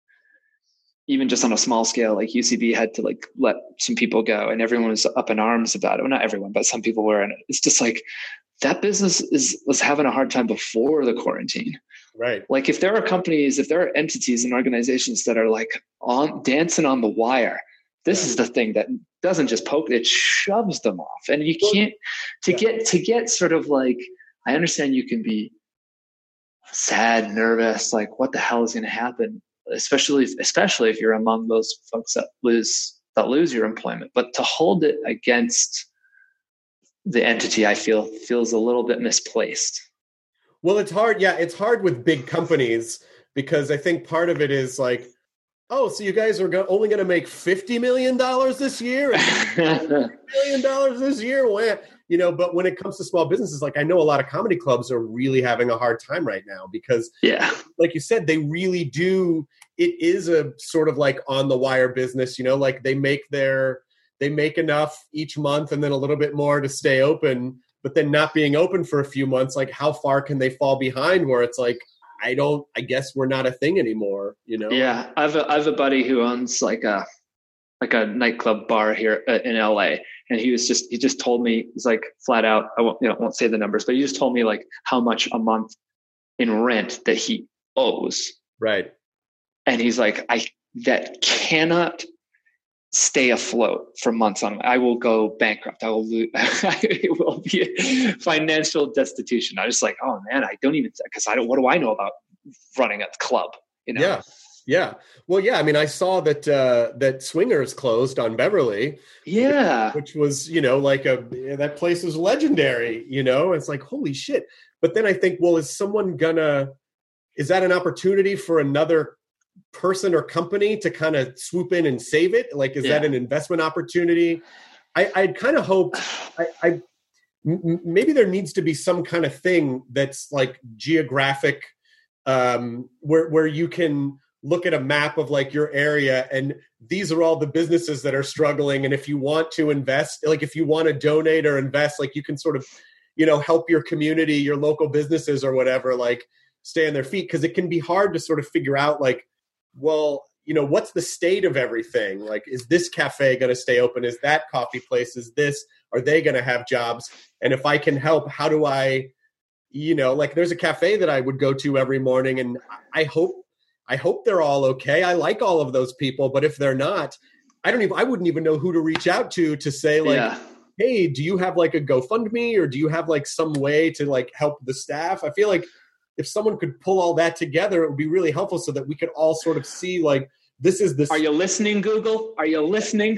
even just on a small scale, like U C B had to like let some people go, and everyone was up in arms about it. Well, not everyone, but some people were in it. It's just like that business is was having a hard time before the quarantine. Right. Like if there are companies, if there are entities and organizations that are like on dancing on the wire, this yeah. is the thing that doesn't just poke, it shoves them off. And you can't to yeah. get to get sort of like, I understand you can be sad, nervous, like what the hell is going to happen? Especially, especially if you're among those folks that lose that lose your employment. But to hold it against the entity, I feel feels a little bit misplaced. Well, it's hard. Yeah, it's hard with big companies because I think part of it is like, oh, so you guys are go- only going to make fifty million dollars this year, and fifty million dollars this year. You know, but when it comes to small businesses, like I know a lot of comedy clubs are really having a hard time right now because, yeah, like you said, they really do. It is a sort of like on the wire business, you know, like they make their, they make enough each month and then a little bit more to stay open, but then not being open for a few months, like how far can they fall behind where it's like, I don't, I guess we're not a thing anymore, you know? Yeah. I have a, I have a buddy who owns like a, like a nightclub bar here in L A. And he was just, he just told me, he's like flat out, I won't, you know, won't say the numbers, but he just told me like how much a month in rent that he owes. Right. And he's like, I, that cannot stay afloat for months on. I will go bankrupt. I will lose. It will be a financial destitution. I was just like, oh man, I don't even, cause I don't, what do I know about running a club? You know? Yeah. Yeah. Well, yeah. I mean, I saw that, uh, that Swingers closed on Beverly. Yeah. Which, which was, you know, like a, that place is legendary, you know, it's like, holy shit. But then I think, well, is someone gonna, is that an opportunity for another person or company to kind of swoop in and save it? Like, is yeah. that an investment opportunity? I, I'd kind of hoped, I, I m- maybe there needs to be some kind of thing that's like geographic, um, where, where you can look at a map of like your area and these are all the businesses that are struggling. And if you want to invest, like if you want to donate or invest, like you can sort of, you know, help your community, your local businesses or whatever, like stay on their feet. Cause it can be hard to sort of figure out like, well, you know, what's the state of everything? Like, is this cafe going to stay open? Is that coffee place? Is this, are they going to have jobs? And if I can help, how do I, you know, like there's a cafe that I would go to every morning and I hope, I hope they're all okay. I like all of those people, but if they're not, I don't even, I wouldn't even know who to reach out to, to say like, yeah. hey, do you have like a GoFundMe or do you have like some way to like help the staff? I feel like if someone could pull all that together, it would be really helpful so that we could all sort of see like, this is this. Are you listening, Google? Are you listening?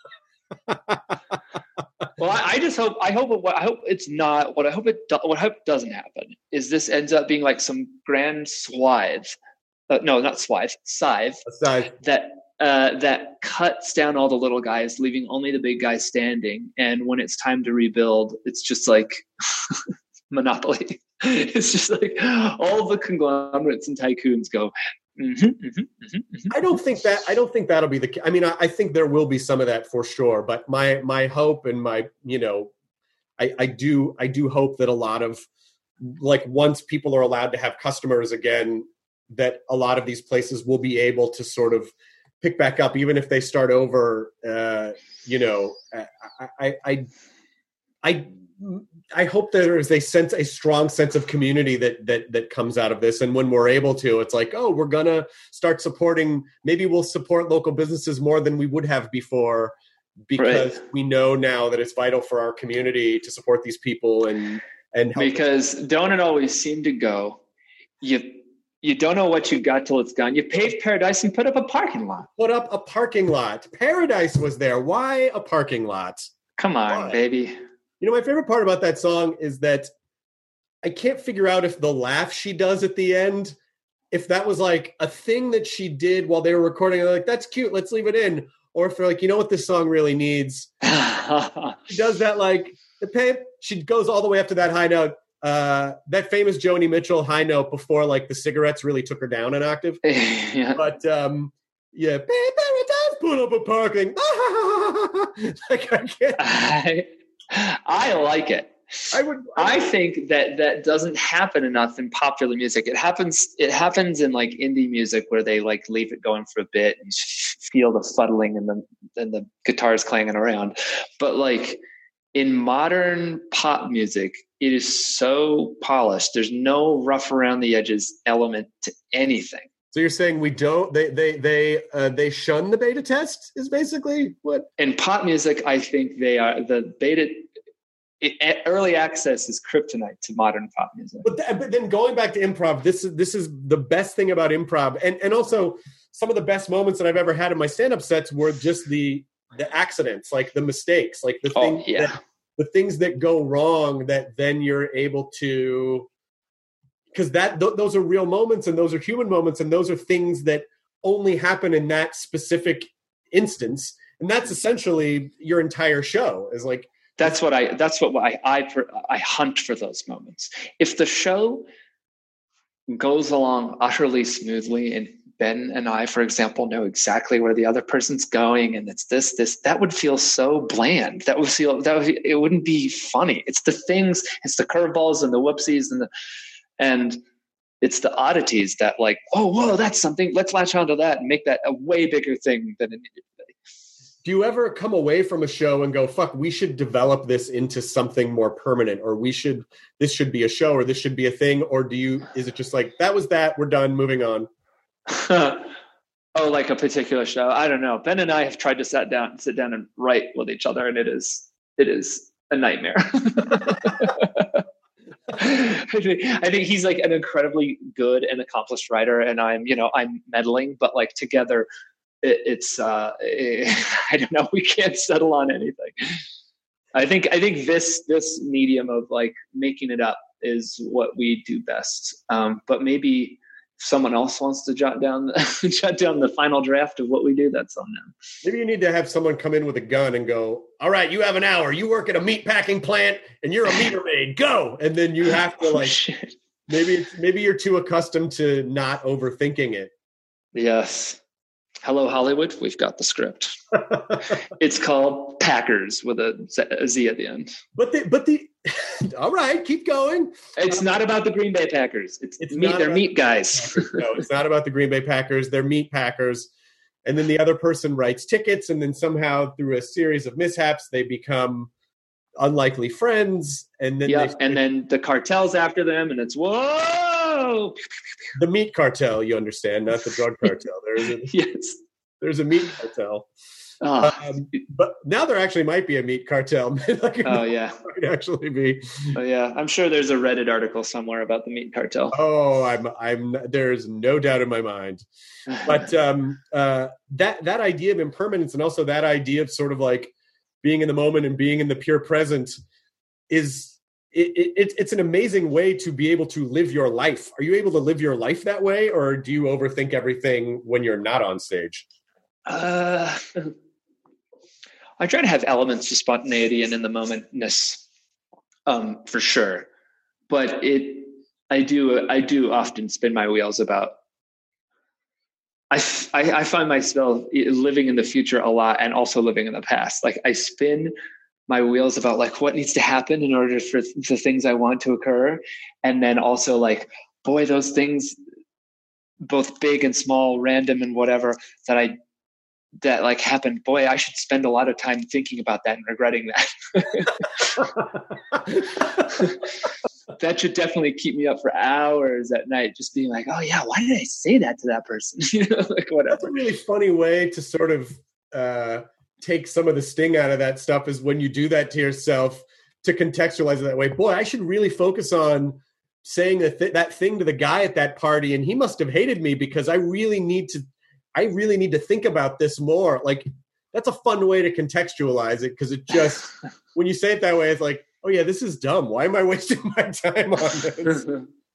Well, I, I just hope, I hope, it, I hope it's not what I hope it, do, what I hope doesn't happen is this ends up being like some grand swathe. Uh, no, not swathe, scythe. Scythe. That uh, that cuts down all the little guys, leaving only the big guys standing. And when it's time to rebuild, it's just like Monopoly. It's just like all the conglomerates and tycoons go. Mm-hmm, mm-hmm, mm-hmm, mm-hmm. I don't think that. I don't think that'll be the. I mean, I, I think there will be some of that for sure. But my my hope and my you know, I, I do I do hope that a lot of like once people are allowed to have customers again, that a lot of these places will be able to sort of pick back up, even if they start over. Uh, you know, I, I, I, I, I hope there is a sense, a strong sense of community that that that comes out of this. And when we're able to, it's like, oh, we're gonna start supporting. Maybe we'll support local businesses more than we would have before, because right. we know now that it's vital for our community to support these people and and help because them. Don't it always seem to go, you. You don't know what you got till it's gone. You paved Paradise and put up a parking lot. Put up a parking lot. Paradise was there. Why a parking lot? Come on, Why? baby. You know, my favorite part about that song is that I can't figure out if the laugh she does at the end, if that was like a thing that she did while they were recording. They're like, that's cute. Let's leave it in. Or if they're like, you know what this song really needs? She does that like, the pay, she goes all the way up to that high note. uh, that famous Joni Mitchell high note before like the cigarettes really took her down an octave. Yeah. But um, yeah, paradise, pull up a parking. Like I can't. I, I like it. I would. I think that that doesn't happen enough in popular music. It happens. It happens in like indie music where they like leave it going for a bit and you feel the fuddling and the and the guitars clanging around. But like in modern pop music, it is so polished. There's no rough around the edges element to anything. So you're saying we don't? They they they uh, they shun the beta test is basically what? In pop music, I think they are the beta. It, early access is kryptonite to modern pop music. But, th- but then going back to improv, this is this is the best thing about improv, and and also some of the best moments that I've ever had in my stand-up sets were just the the accidents, like the mistakes, like the things oh, yeah. that, the things that go wrong that then you're able to, because that th- those are real moments and those are human moments and those are things that only happen in that specific instance, and that's essentially your entire show is like. That's what I. That's what I, I. I hunt for those moments. If the show goes along utterly smoothly, and Ben and I, for example, know exactly where the other person's going, and it's this, this, that would feel so bland. That would feel that would, it wouldn't be funny. It's the things. It's the curveballs and the whoopsies and the and it's the oddities that like, oh, whoa, that's something. Let's latch onto that and make that a way bigger thing than it needed to be. Do you ever come away from a show and go, fuck, we should develop this into something more permanent, or we should, this should be a show, or this should be a thing? Or do you, is it just like, that was that, we're done, moving on? Oh, like a particular show? I don't know. Ben and I have tried to sit down, sit down and write with each other, and it is, it is a nightmare. I think, I think he's like an incredibly good and accomplished writer, and I'm, you know, I'm meddling, but like together, it's uh I don't know, we can't settle on anything. I think I think this this medium of like making it up is what we do best. Um, but maybe if someone else wants to jot down the, jot down the final draft of what we do, that's on them. Maybe you need to have someone come in with a gun and go, all right, you have an hour. You work at a meat packing plant and you're a meter maid. Go. And then you have to like oh, maybe maybe you're too accustomed to not overthinking it. Yes. Hello, Hollywood. We've got the script. It's called Packers with a Z, a Z at the end. But the, but the, all right, keep going. It's not about the Green Bay Packers. It's, it's meat. They're about, meat guys. No, it's not about the Green Bay Packers. They're meat packers. And then the other person writes tickets. And then somehow through a series of mishaps, they become unlikely friends. And then, yeah, they, and then the cartel's after them. And it's, whoa. The meat cartel, you understand, not the drug cartel. There's a, yes. There's a meat cartel. Oh. Um, but now there actually might be a meat cartel. Like oh, yeah. Might actually be. Oh, yeah. I'm sure there's a Reddit article somewhere about the meat cartel. Oh, I'm, I'm, there's no doubt in my mind. But um, uh, that, that idea of impermanence and also that idea of sort of like being in the moment and being in the pure present is, It, it, it's an amazing way to be able to live your life. Are you able to live your life that way, or do you overthink everything when you're not on stage? Uh, I try to have elements of spontaneity and in the momentness, um, for sure. But it, I do, I do often spin my wheels about. I, I, I find myself living in the future a lot, and also living in the past. Like I spin my wheels about like what needs to happen in order for the things I want to occur. And then also like, boy, those things, both big and small, random and whatever that I, that like happened, boy, I should spend a lot of time thinking about that and regretting that. That should definitely keep me up for hours at night, just being like, oh yeah, why did I say that to that person? You know, like whatever. That's a really funny way to sort of, uh, take some of the sting out of that stuff is when you do that to yourself to contextualize it that way. Boy, I should really focus on saying that, th- that thing to the guy at that party. And he must've hated me because I really need to, I really need to think about this more. Like that's a fun way to contextualize it. Cause it just, when you say it that way, it's like, oh yeah, this is dumb. Why am I wasting my time on this?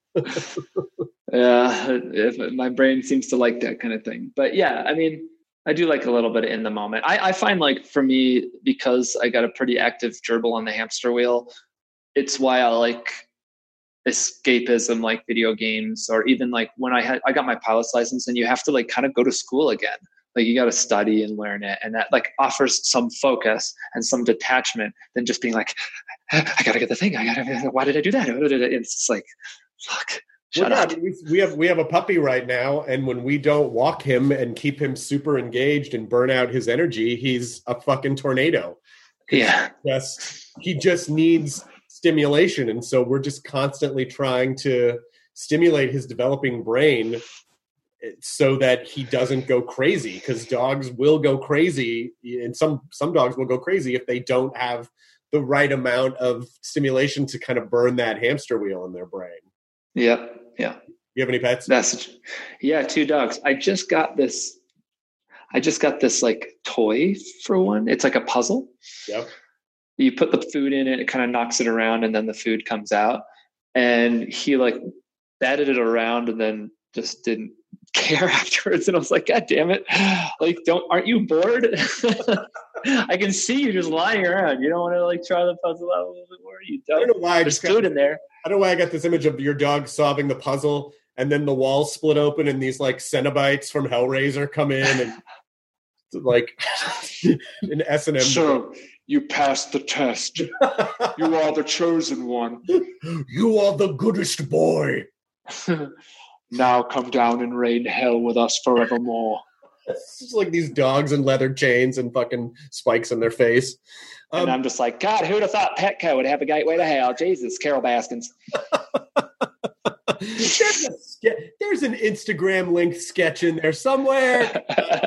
Yeah. If my brain seems to like that kind of thing, but yeah, I mean, I do like a little bit in the moment. I, I find like for me, because I got a pretty active gerbil on the hamster wheel, it's why I like escapism like video games, or even like when I had I got my pilot's license, and you have to like kind of go to school again. Like you got to study and learn it, and that like offers some focus and some detachment than just being like, I gotta get the thing. I gotta. Why did I do that? It's just like, fuck. Shut well, up. Yeah, we, we have we have a puppy right now, and when we don't walk him and keep him super engaged and burn out his energy, he's a fucking tornado. Yeah. Just he just needs stimulation, and so we're just constantly trying to stimulate his developing brain so that he doesn't go crazy, because dogs will go crazy, and some some dogs will go crazy if they don't have the right amount of stimulation to kind of burn that hamster wheel in their brain. Yeah, yeah. You have any pets? That's yeah, two dogs. I just got this. I just got this like toy for one. It's like a puzzle. Yep. You put the food in it, it kind of knocks it around, and then the food comes out. And he like batted it around, and then just didn't care afterwards. And I was like, God damn it! Like, don't aren't you bored? I can see you just lying around. You don't want to like try the puzzle out a little bit more. You don't. I don't know why I There's just got, food in there. I don't know why I got this image of your dog solving the puzzle, and then the walls split open, and these like Cenobites from Hellraiser come in, and like an S and M. So you passed the test. You are the chosen one. You are the goodest boy. Now come down and rain hell with us forevermore. It's just like these dogs in leather chains and fucking spikes in their face. Um, and I'm just like, God, who'd have thought Petco would have a gateway to hell? Jesus, Carol Baskins. there's, a ske- there's an Instagram link sketch in there somewhere.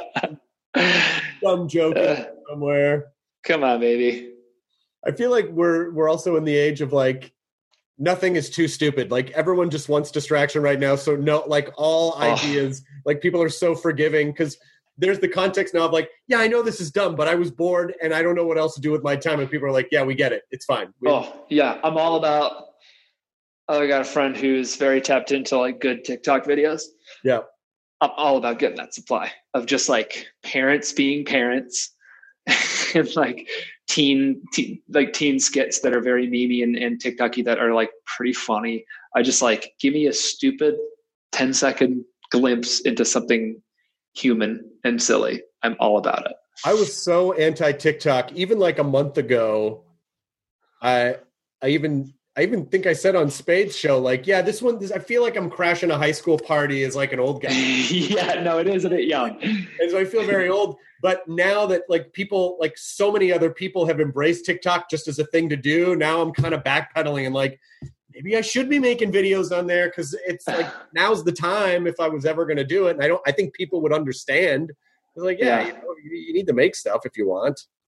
Some joke Uh, somewhere. Come on, baby. I feel like we're we're also in the age of like nothing is too stupid. Like everyone just wants distraction right now. So no, like all Oh. ideas, like people are so forgiving because there's the context now of like, yeah, I know this is dumb, but I was bored and I don't know what else to do with my time. And people are like, yeah, we get it. It's fine. We- Oh, yeah. I'm all about, oh, I got a friend who's very tapped into like good TikTok videos. Yeah. I'm all about getting that supply of just like parents being parents and like teen, teen, like teen skits that are very memey and, and TikToky that are like pretty funny. I just like, give me a stupid ten second glimpse into something human and silly. I'm all about it. I was so anti TikTok, even like a month ago. I, I even, I even think I said on Spade's show, like, yeah, this one, this, I feel like I'm crashing a high school party as like an old guy. Yeah, no, it is a bit young. And so I feel very old. But now that like people, like so many other people have embraced TikTok just as a thing to do, now I'm kind of backpedaling and like, maybe I should be making videos on there because it's like now's the time if I was ever going to do it. And I don't. I think people would understand. It's like, yeah, Yeah. You, know, you, you need to make stuff if you want.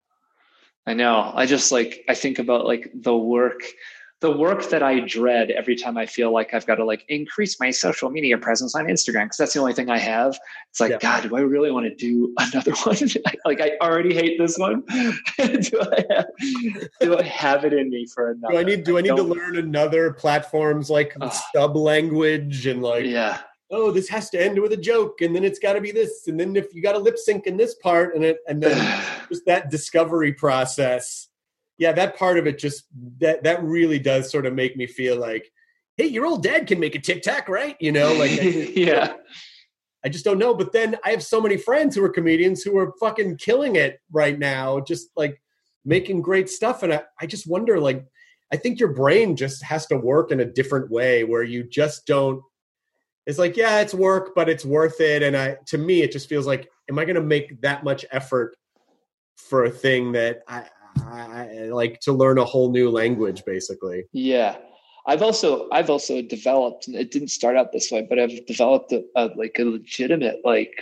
I know. I just like, I think about like the work, the work that I dread every time I feel like I've got to like increase my social media presence on Instagram because that's the only thing I have. It's like, Yeah. God, do I really want to do another one? Like, I already hate this one. do I have, do I have it in me for another? Do I need? Do I need to don't- learn another platforms like Ugh. sub language and like? Yeah. Oh, this has to end with a joke, and then it's got to be this, and then if you got to lip sync in this part, and it, and then just that discovery process. Yeah, that part of it just that that really does sort of make me feel like, hey, your old dad can make a TikTok, right? You know, like Yeah. I just don't know. But then I have so many friends who are comedians who are fucking killing it right now, just like making great stuff, and I, I just wonder, like, I think your brain just has to work in a different way where you just don't. It's like, yeah, it's work, but it's worth it. And I, to me, it just feels like, am I going to make that much effort for a thing that I, I, I like to learn a whole new language, basically? Yeah. I've also, I've also developed, and it didn't start out this way, but I've developed a, a like a legitimate, like,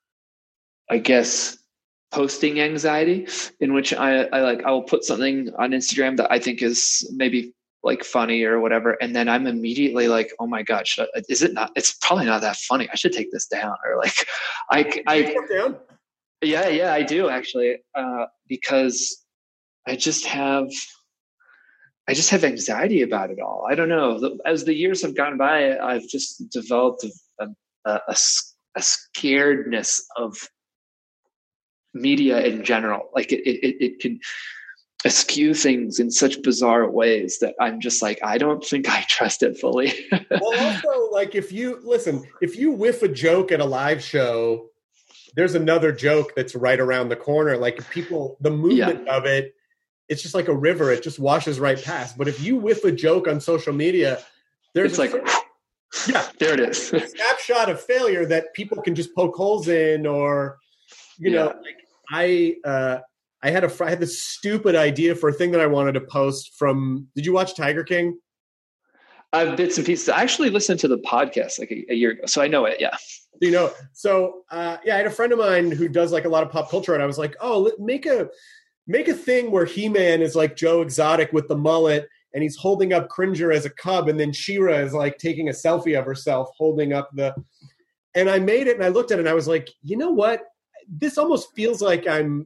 I guess, posting anxiety in which I, I like, I will put something on Instagram that I think is maybe like funny or whatever. And then I'm immediately like, oh my God, should, is it not, it's probably not that funny. I should take this down. Or like, I, I, down. yeah, yeah, I do actually. Uh, because I just have, I just have anxiety about it all. I don't know. As the years have gone by, I've just developed a, a, a, a scaredness of media in general. Like it, it, it can, askew things in such bizarre ways that I'm just like, I don't think I trust it fully. Well, also, like, if you listen, if you whiff a joke at a live show, there's another joke that's right around the corner. Like, if people, the movement yeah. of it, it's just like a river. It just washes right past. But if you whiff a joke on social media, there's it's like, yeah, there it is. A snapshot of failure that people can just poke holes in, or, you know, yeah. like I, uh, I had a, I had this stupid idea for a thing that I wanted to post from, did you watch Tiger King? Uh, bits and pieces. I actually listened to the podcast like a, a year ago, so I know it. Yeah. You know, so uh, yeah, I had a friend of mine who does like a lot of pop culture, and I was like, oh, let, make a, make a thing where He-Man is like Joe Exotic with the mullet, and he's holding up Cringer as a cub, and then She-Ra is like taking a selfie of herself holding up the, and I made it, and I looked at it, and I was like, you know what? This almost feels like I'm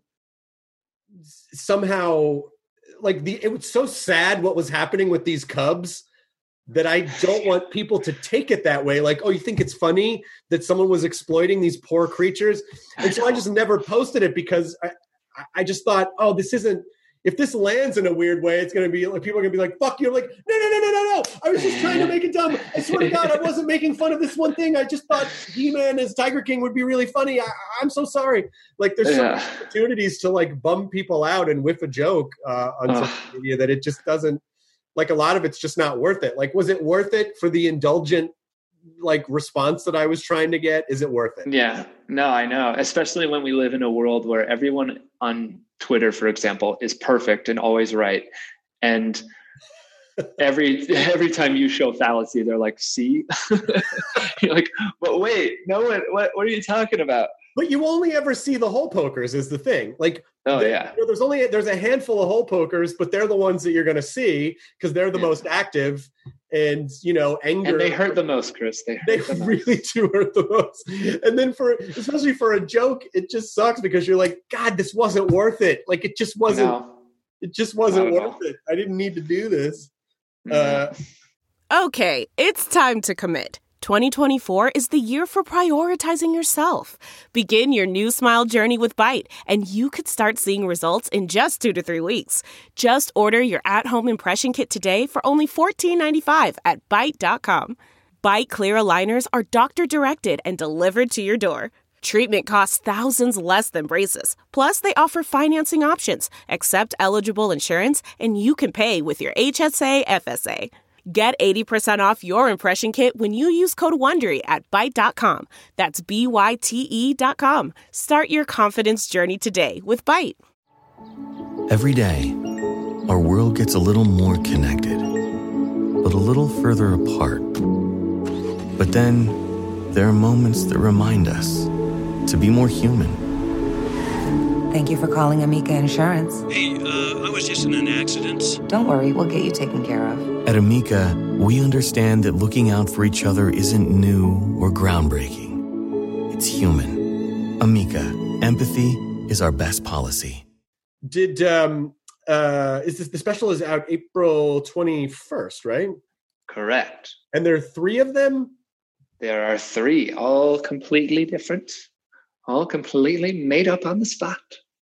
somehow like the, it was so sad what was happening with these cubs that I don't want people to take it that way. Like, oh, you think it's funny that someone was exploiting these poor creatures? And so I just never posted it because I, I just thought, oh, this isn't, if this lands in a weird way, it's going to be like, people are going to be like, fuck you. I'm like, no, no, no, no, no, no. I was just trying to make it dumb. I swear to God, I wasn't making fun of this one thing. I just thought He-Man as Tiger King would be really funny. I, I'm so sorry. Like, there's yeah. so many opportunities to like bum people out and whiff a joke uh, on uh. social media that it just doesn't, like, a lot of it's just not worth it. Like, was it worth it for the indulgent like response that I was trying to get? Is it worth it? Yeah, no, I know. Especially when we live in a world where everyone on Twitter, for example, is perfect and always right. And every every time you show fallacy, they're like, see? You're like, but wait, no one, what, what are you talking about? But you only ever see the hole pokers is the thing. Like, oh there, yeah, you know, there's only there's a handful of hole pokers, but they're the ones that you're going to see because they're the yeah. most active. And, you know, anger. And they hurt the most, Chris. They, hurt they the really most. do hurt the most. And then for, especially for a joke, it just sucks because you're like, God, this wasn't worth it. Like, it just wasn't, no. it just wasn't worth know. it. I didn't need to do this. Mm-hmm. Uh, okay, it's time to commit. twenty twenty-four is the year for prioritizing yourself. Begin your new smile journey with Byte, and you could start seeing results in just two to three weeks. Just order your at-home impression kit today for only fourteen ninety-five at byte dot com. Byte clear aligners are doctor-directed and delivered to your door. Treatment costs thousands less than braces. Plus, they offer financing options, accept eligible insurance, and you can pay with your H S A F S A. Get eighty percent off your impression kit when you use code WONDERY at byte dot com. That's B Y T E dot com. Start your confidence journey today with Byte. Every day, our world gets a little more connected, but a little further apart. But then, there are moments that remind us to be more human. Thank you for calling Amica Insurance. Hey, uh, I was just in an accident. Don't worry, we'll get you taken care of. At Amica, we understand that looking out for each other isn't new or groundbreaking. It's human. Amica, empathy is our best policy. Did, um, uh, is this, the special is out April twenty-first, right? Correct. And there are three of them? There are three, all completely different, all completely made up on the spot.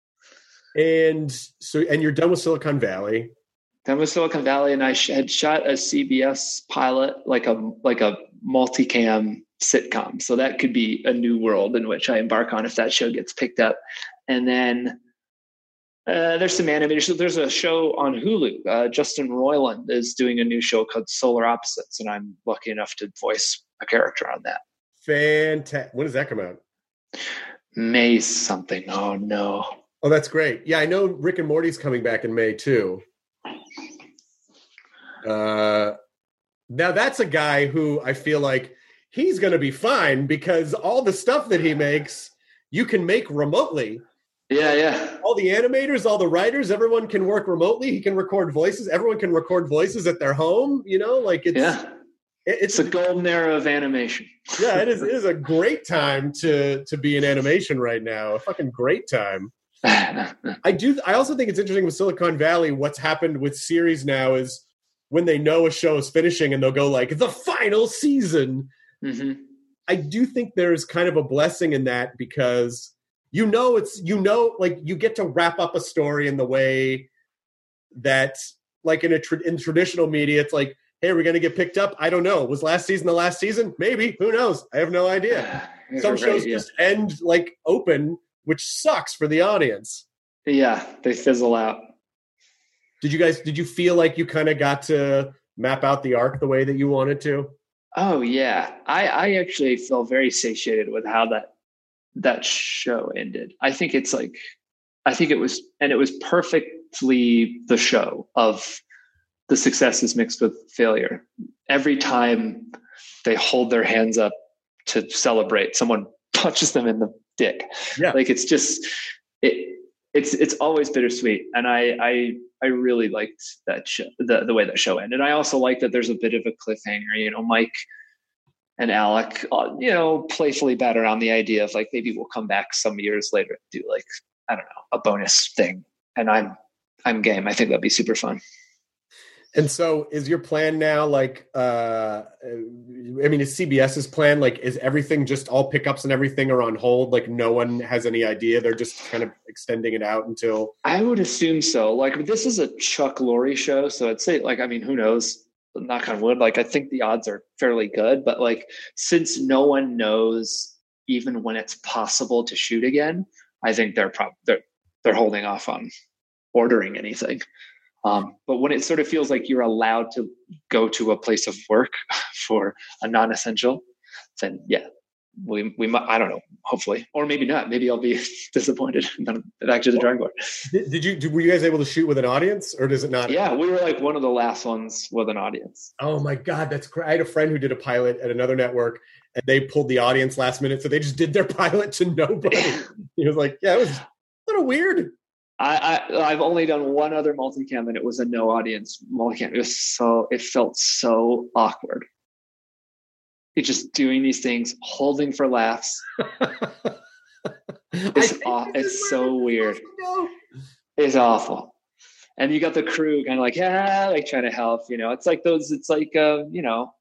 And so, and you're done with Silicon Valley. Done with Silicon Valley, and I sh- had shot a C B S pilot, like a like a multicam sitcom. So that could be a new world in which I embark on if that show gets picked up. And then uh, there's some animation. There's a show on Hulu. Uh, Justin Roiland is doing a new show called Solar Opposites, and I'm lucky enough to voice a character on that. Fantastic. When does that come out? May something. Oh no. Oh, that's great. Yeah, I know Rick and Morty's coming back in May too. Uh, now that's a guy who I feel like he's going to be fine because all the stuff that he makes, you can make remotely. Yeah, yeah. All the animators, all the writers, everyone can work remotely. He can record voices. Everyone can record voices at their home. You know, like it's yeah. it, it's, it's a golden era of animation. Yeah, it is. It is a great time to to be in animation right now. A fucking great time. I do. I also think it's interesting with Silicon Valley. What's happened with series now is when they know a show is finishing and they'll go like the final season. Mm-hmm. I do think there's kind of a blessing in that because you know it's you know like you get to wrap up a story in the way that like in a tra- in traditional media, it's like, hey, are we going to get picked up? I don't know. Was last season the last season? Maybe. Who knows? I have no idea. Some Right, shows yeah. just end like open, which sucks for the audience. Yeah, they fizzle out. Did you guys, did you feel like you kind of got to map out the arc the way that you wanted to? Oh yeah. I, I actually felt very satiated with how that that show ended. I think it's like I think it was and it was perfectly the show of the successes mixed with failure. Every time they hold their hands up to celebrate, someone punches them in the dick. Yeah. Like it's just it it's it's always bittersweet. And I I I really liked that show, the the way that show ended. I also like that there's a bit of a cliffhanger. You know, Mike and Alec, uh, you know, playfully bat around the idea of like maybe we'll come back some years later and do like I don't know a bonus thing. And I'm I'm game. I think that'd be super fun. And so is your plan now like, uh, I mean, is CBS's plan, like, is everything just all pickups and everything are on hold? Like no one has any idea. They're just kind of extending it out until. I would assume so. Like this is a Chuck Lorre show. So I'd say like, I mean, who knows? Knock on wood. Like I think the odds are fairly good, but like, since no one knows even when it's possible to shoot again, I think they're probably, they're, they're holding off on ordering anything. Um, but when it sort of feels like you're allowed to go to a place of work for a non-essential, then yeah, we we might, I don't know, hopefully, or maybe not. Maybe I'll be disappointed and then back to the drawing board. Did, did you? Did, were you guys able to shoot with an audience, or does it not? Yeah, we were like one of the last ones with an audience. Oh my God, that's great! I had a friend who did a pilot at another network, and they pulled the audience last minute, so they just did their pilot to nobody. He was like, "Yeah, it was a little weird." I, I I've only done one other multicam, and it was a no audience multicam. It was so it felt so awkward. It's just doing these things, holding for laughs. It's aw- it's so weird. It's awful. And you got the crew kind of like, yeah, like trying to help. You know, it's like those. It's like uh, you know,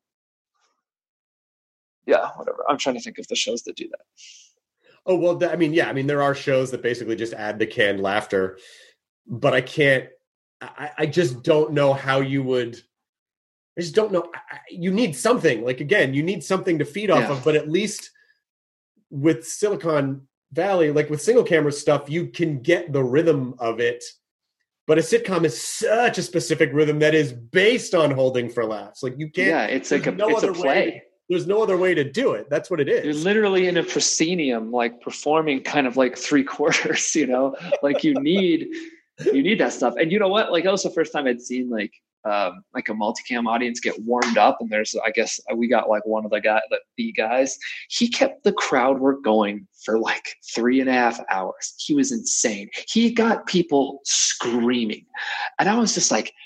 yeah, whatever. I'm trying to think of the shows that do that. Oh, well, th- I mean, yeah, I mean, there are shows that basically just add the canned laughter, but I can't, I, I just don't know how you would, I just don't know. I, you need something, like, again, you need something to feed off Yeah. of, but at least with Silicon Valley, like with single camera stuff, you can get the rhythm of it. But a sitcom is such a specific rhythm that is based on holding for laughs. Like you can't, Yeah, it's like a, no it's a other play. way. There's no other way to do it. That's what it is. You're literally in a proscenium, like performing kind of like three quarters, you know, like you need, you need that stuff. And you know what? Like that was the first time I'd seen like, um, like a multicam audience get warmed up. And there's, I guess we got like one of the guy, the B guys, he kept the crowd work going for like three and a half hours. He was insane. He got people screaming. And I was just like,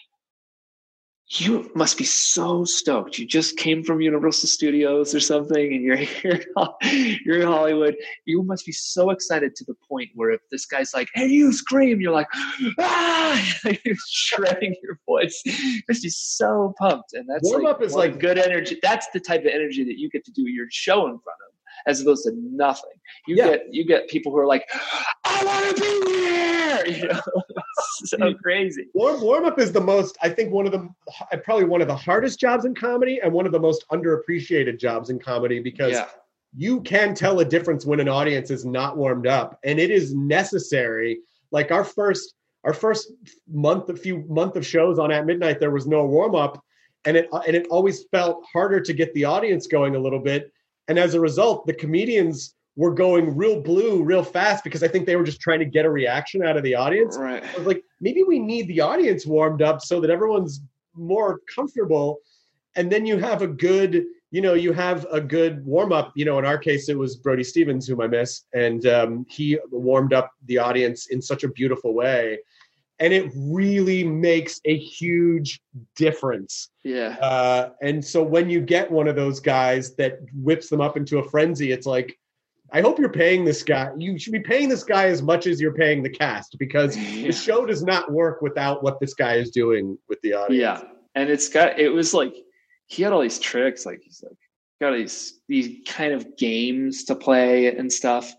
you must be so stoked. You just came from Universal Studios or something, and you're here, you're in Hollywood. You must be so excited to the point where if this guy's like, "Hey, you scream," you're like, "Ah!" You're shredding your voice. You must be so pumped, and that's Warm like up is one like good energy. That's the type of energy that you get to do your show in front of, as opposed to nothing. You Yeah. get you get people who are like, "I want to be here," you know. It's so crazy. Warm, warm up is the most, I think, one of the, probably one of the hardest jobs in comedy and one of the most underappreciated jobs in comedy because Yeah. you can tell a difference when an audience is not warmed up, and it is necessary. Like our first, our first month, a few month of shows on At Midnight, there was no warm up, and it and it always felt harder to get the audience going a little bit. And as a result, the comedians were going real blue real fast because I think they were just trying to get a reaction out of the audience. Right. I was like, maybe we need the audience warmed up so that everyone's more comfortable. And then you have a good, you know, you have a good warm up. You know, in our case, it was Brody Stevens, whom I miss. And um, he warmed up the audience in such a beautiful way. And it really makes a huge difference. Yeah. Uh, and so when you get one of those guys that whips them up into a frenzy, it's like, I hope you're paying this guy. You should be paying this guy as much as you're paying the cast, because Yeah. the show does not work without what this guy is doing with the audience. Yeah. And it's got, it was like, he had all these tricks. Like he's like, got these, these kind of games to play and stuff.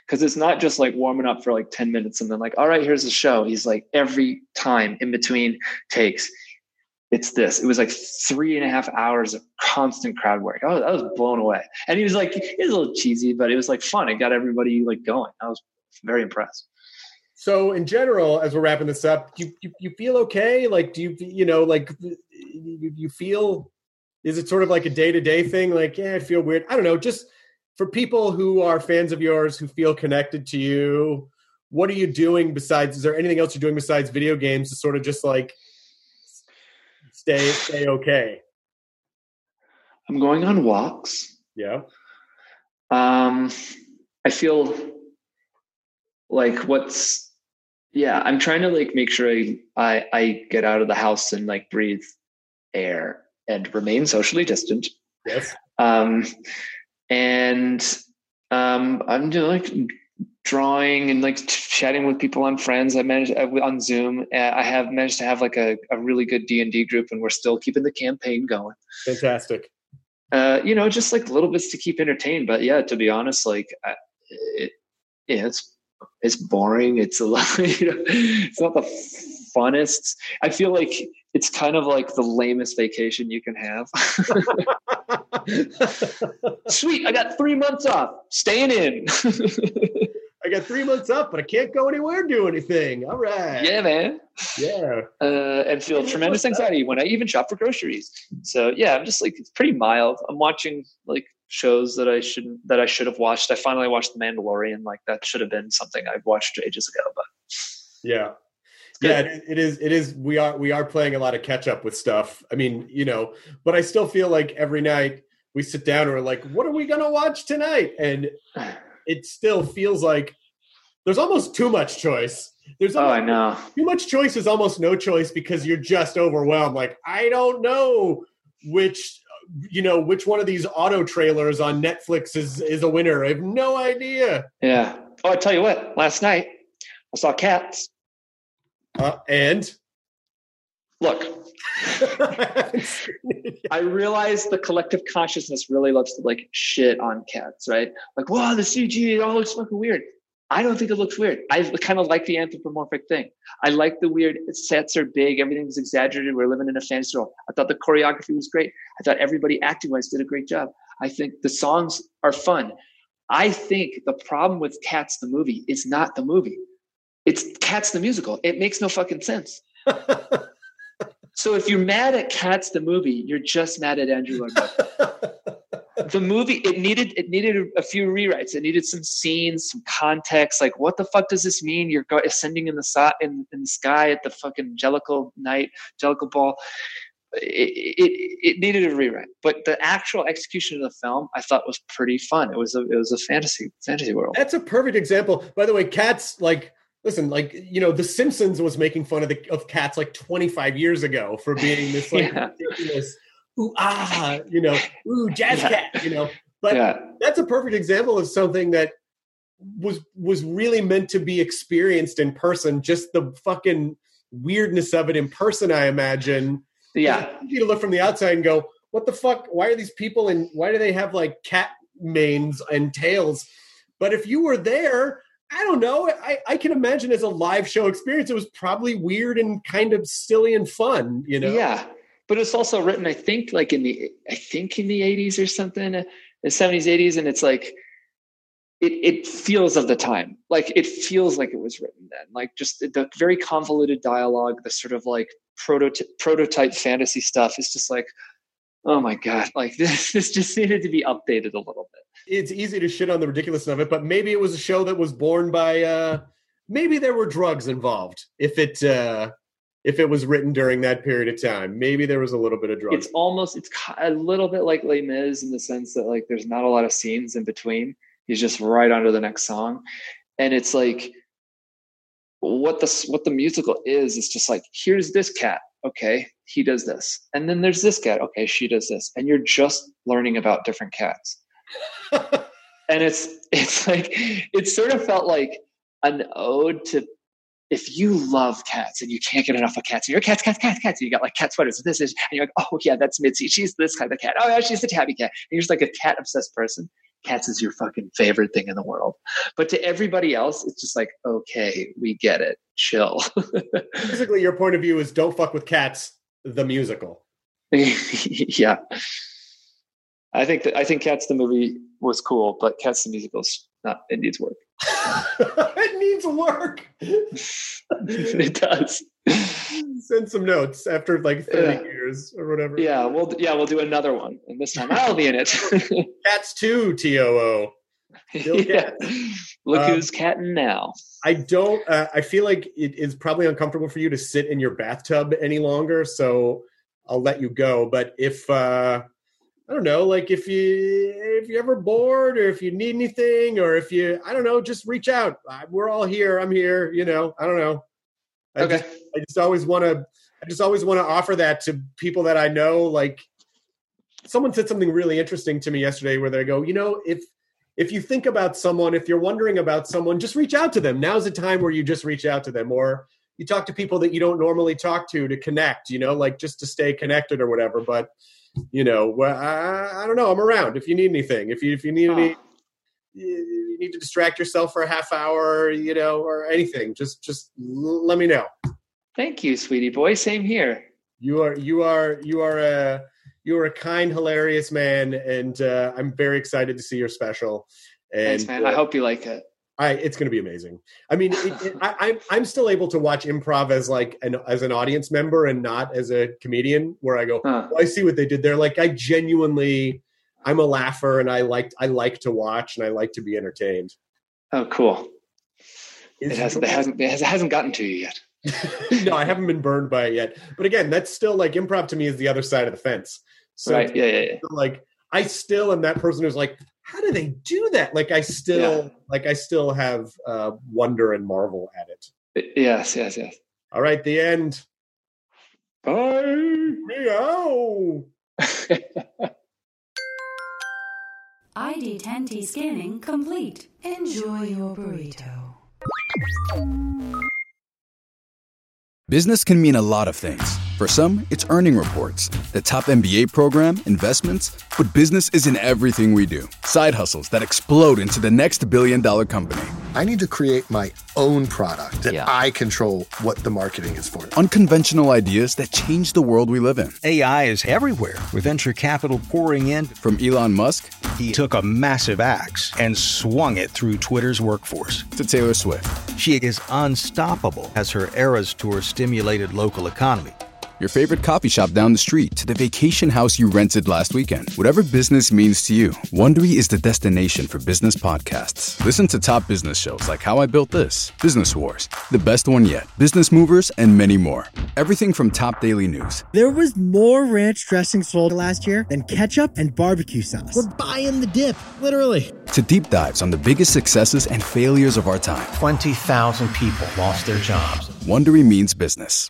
Because it's not just like warming up for like ten minutes and then like, all right, here's the show. He's like every time in between takes, it's this. It was like three and a half hours of constant crowd work. I was, I was blown away. And he was like, it was a little cheesy, but it was like fun. It got everybody like going. I was very impressed. So in general, as we're wrapping this up, you you, you feel okay? Like, do you, you know, like you, you feel, is it sort of like a day-to-day thing? Like, yeah, I feel weird. I don't know. Just for people who are fans of yours, who feel connected to you, what are you doing besides, is there anything else you're doing besides video games to sort of just like stay, stay okay? I'm going on walks. Yeah. Um, I feel like what's, yeah, I'm trying to like make sure I, I, I get out of the house and like breathe air and remain socially distant. Yes. Um, and um, I'm doing like drawing and like chatting with people on friends. I managed uh, on Zoom. Uh, I have managed to have like a, a really good D and D group, and we're still keeping the campaign going. Fantastic. Uh, you know, just like little bits to keep entertained. But yeah, to be honest, like I, it, yeah, it's it's boring. It's a lot. You know, it's not the funnest. I feel like it's kind of like the lamest vacation you can have. Sweet, I got three months off. Staying in. I got three months off, but I can't go anywhere, do anything. All right. Yeah, man. Yeah. Uh, and feel tremendous anxiety when I even shop for groceries. So yeah, I'm just like, it's pretty mild. I'm watching like shows that I shouldn't, that I should have watched. I finally watched The Mandalorian. Like that should have been something I've watched ages ago, but yeah. Yeah, it, it is. It is. We are. We are playing a lot of catch up with stuff. I mean, you know, but I still feel like every night we sit down and we're like, "What are we gonna watch tonight?" And it still feels like there's almost too much choice. There's oh, I know. Too much choice is almost no choice because you're just overwhelmed. Like, I don't know which, you know, which one of these auto trailers on Netflix is is a winner. I have no idea. Yeah. Oh, I tell you what. Last night I saw Cats. Uh, and look, I realize the collective consciousness really loves to like shit on Cats, right? Like, wow, the C G, it all looks fucking weird. I don't think it looks weird. I kind of like the anthropomorphic thing. I like the weird sets are big. Everything's exaggerated. We're living in a fantasy world. I thought the choreography was great. I thought everybody acting wise did a great job. I think the songs are fun. I think the problem with Cats, the movie, is not the movie. It's Cats the musical. It makes no fucking sense. So if you're mad at Cats the movie, you're just mad at Andrew Lloyd Webber. The movie, it needed it needed a few rewrites. It needed some scenes, some context. Like, what the fuck does this mean? You're go- ascending in the, so- in, in the sky at the fucking Jellicle night, Jellicle ball. It, it it needed a rewrite, but the actual execution of the film I thought was pretty fun. It was a it was a fantasy fantasy world. That's a perfect example. By the way, Cats, like. Listen, like, you know, The Simpsons was making fun of the of Cats like twenty-five years ago for being this like yeah. ridiculous, ooh, ah, you know, ooh, jazz yeah. cat, you know. But yeah. that's a perfect example of something that was was really meant to be experienced in person. Just the fucking weirdness of it in person, I imagine. Yeah. It's easy to look from the outside and go, what the fuck? Why are these people in, why do they have like cat manes and tails? But if you were there, I don't know. I, I can imagine as a live show experience, it was probably weird and kind of silly and fun, you know? Yeah. But it's also written, I think like in the, I think in the eighties or something, the seventies, eighties. And it's like, it, it feels of the time. Like it feels like it was written then, like just the very convoluted dialogue, the sort of like prototype, prototype fantasy stuff is just like, oh my God, like this, this just needed to be updated a little bit. It's easy to shit on the ridiculousness of it, but maybe it was a show that was born by, uh, maybe there were drugs involved. If it, uh, if it was written during that period of time, maybe there was a little bit of drugs. It's almost, it's a little bit like Les Mis in the sense that like, there's not a lot of scenes in between. He's just right onto the next song. And it's like, what the, what the musical is, is just like, here's this cat. Okay, he does this. And then there's this cat. Okay, she does this. And you're just learning about different cats. And it's it's like it sort of felt like an ode to, if you love cats and you can't get enough of cats, and you're cats, cats, cats, cats, and you got like cat sweaters, and this is, and you're like, oh yeah, that's Mitzi. She's this kind of cat. Oh yeah, she's the tabby cat. And you're just like a cat obsessed person. Cats is your fucking favorite thing in the world. But to everybody else, it's just like, okay, we get it. Chill. Basically, your point of view is don't fuck with Cats, the musical. Yeah. I think that I think Cats the movie was cool, but Cats the musical's not. It needs work. It needs work. It does. Send some notes after like thirty Yeah. years or whatever. Yeah, we'll yeah we'll do another one, and this time I'll be in it. Cats two, T O O. Still Yeah. Cats. Look Um, who's catting now. I don't. Uh, I feel like it is probably uncomfortable for you to sit in your bathtub any longer, so I'll let you go. But if uh, I don't know, like if you if you're ever bored, or if you need anything, or if you I don't know, just reach out. I, we're all here. I'm here. You know, I don't know. I Okay. Just, I just always want to. I just always want to offer that to people that I know. Like someone said something really interesting to me yesterday, where they go, you know, if if you think about someone, if you're wondering about someone, just reach out to them. Now's the time where you just reach out to them, or you talk to people that you don't normally talk to to connect. You know, like just to stay connected or whatever. But you know, well, I, I don't know. I'm around if you need anything. If you if you need any. You, you need to distract yourself for a half hour, you know, or anything. Just just l- let me know. Thank you, sweetie boy. Same here. You are you are you are a you are a kind, hilarious man, and uh, I'm very excited to see your special. And Thanks, man. uh, I hope you like it. I it's going to be amazing. I mean, it, it, I, I'm I'm still able to watch improv as like an as an audience member and not as a comedian. Where I go, Huh. well, I see what they did there. Like I genuinely. I'm a laugher, and I like I like to watch, and I like to be entertained. Oh, cool. Is It hasn't. It hasn't. It hasn't gotten to you yet. No, I haven't been burned by it yet. But again, that's still like improv to me is the other side of the fence. So Right. Yeah. Yeah. Yeah. like I still am that person who's like, how do they do that? Like I still Yeah. like I still have uh, wonder and marvel at it. Yes. Yes. Yes. All right, the end. Bye. Meow. I D ten T scanning complete. Enjoy your burrito. Business can mean a lot of things. For some, it's earning reports, the top M B A program, investments, but business isn't everything we do. Side hustles that explode into the next billion dollar company. I need to create my own product that Yeah. I control what the marketing is for. Unconventional ideas that change the world we live in. A I is everywhere, with venture capital pouring in. From Elon Musk, he took a massive axe and swung it through Twitter's workforce. To Taylor Swift. She is unstoppable as her Eras Tour stimulated local economy. Your favorite coffee shop down the street to the vacation house you rented last weekend. Whatever business means to you, Wondery is the destination for business podcasts. Listen to top business shows like How I Built This, Business Wars, The Best One Yet, Business Movers, and many more. Everything from top daily news. There was more ranch dressing sold last year than ketchup and barbecue sauce. We're buying the dip, literally. To deep dives on the biggest successes and failures of our time. twenty thousand people lost their jobs. Wondery means business.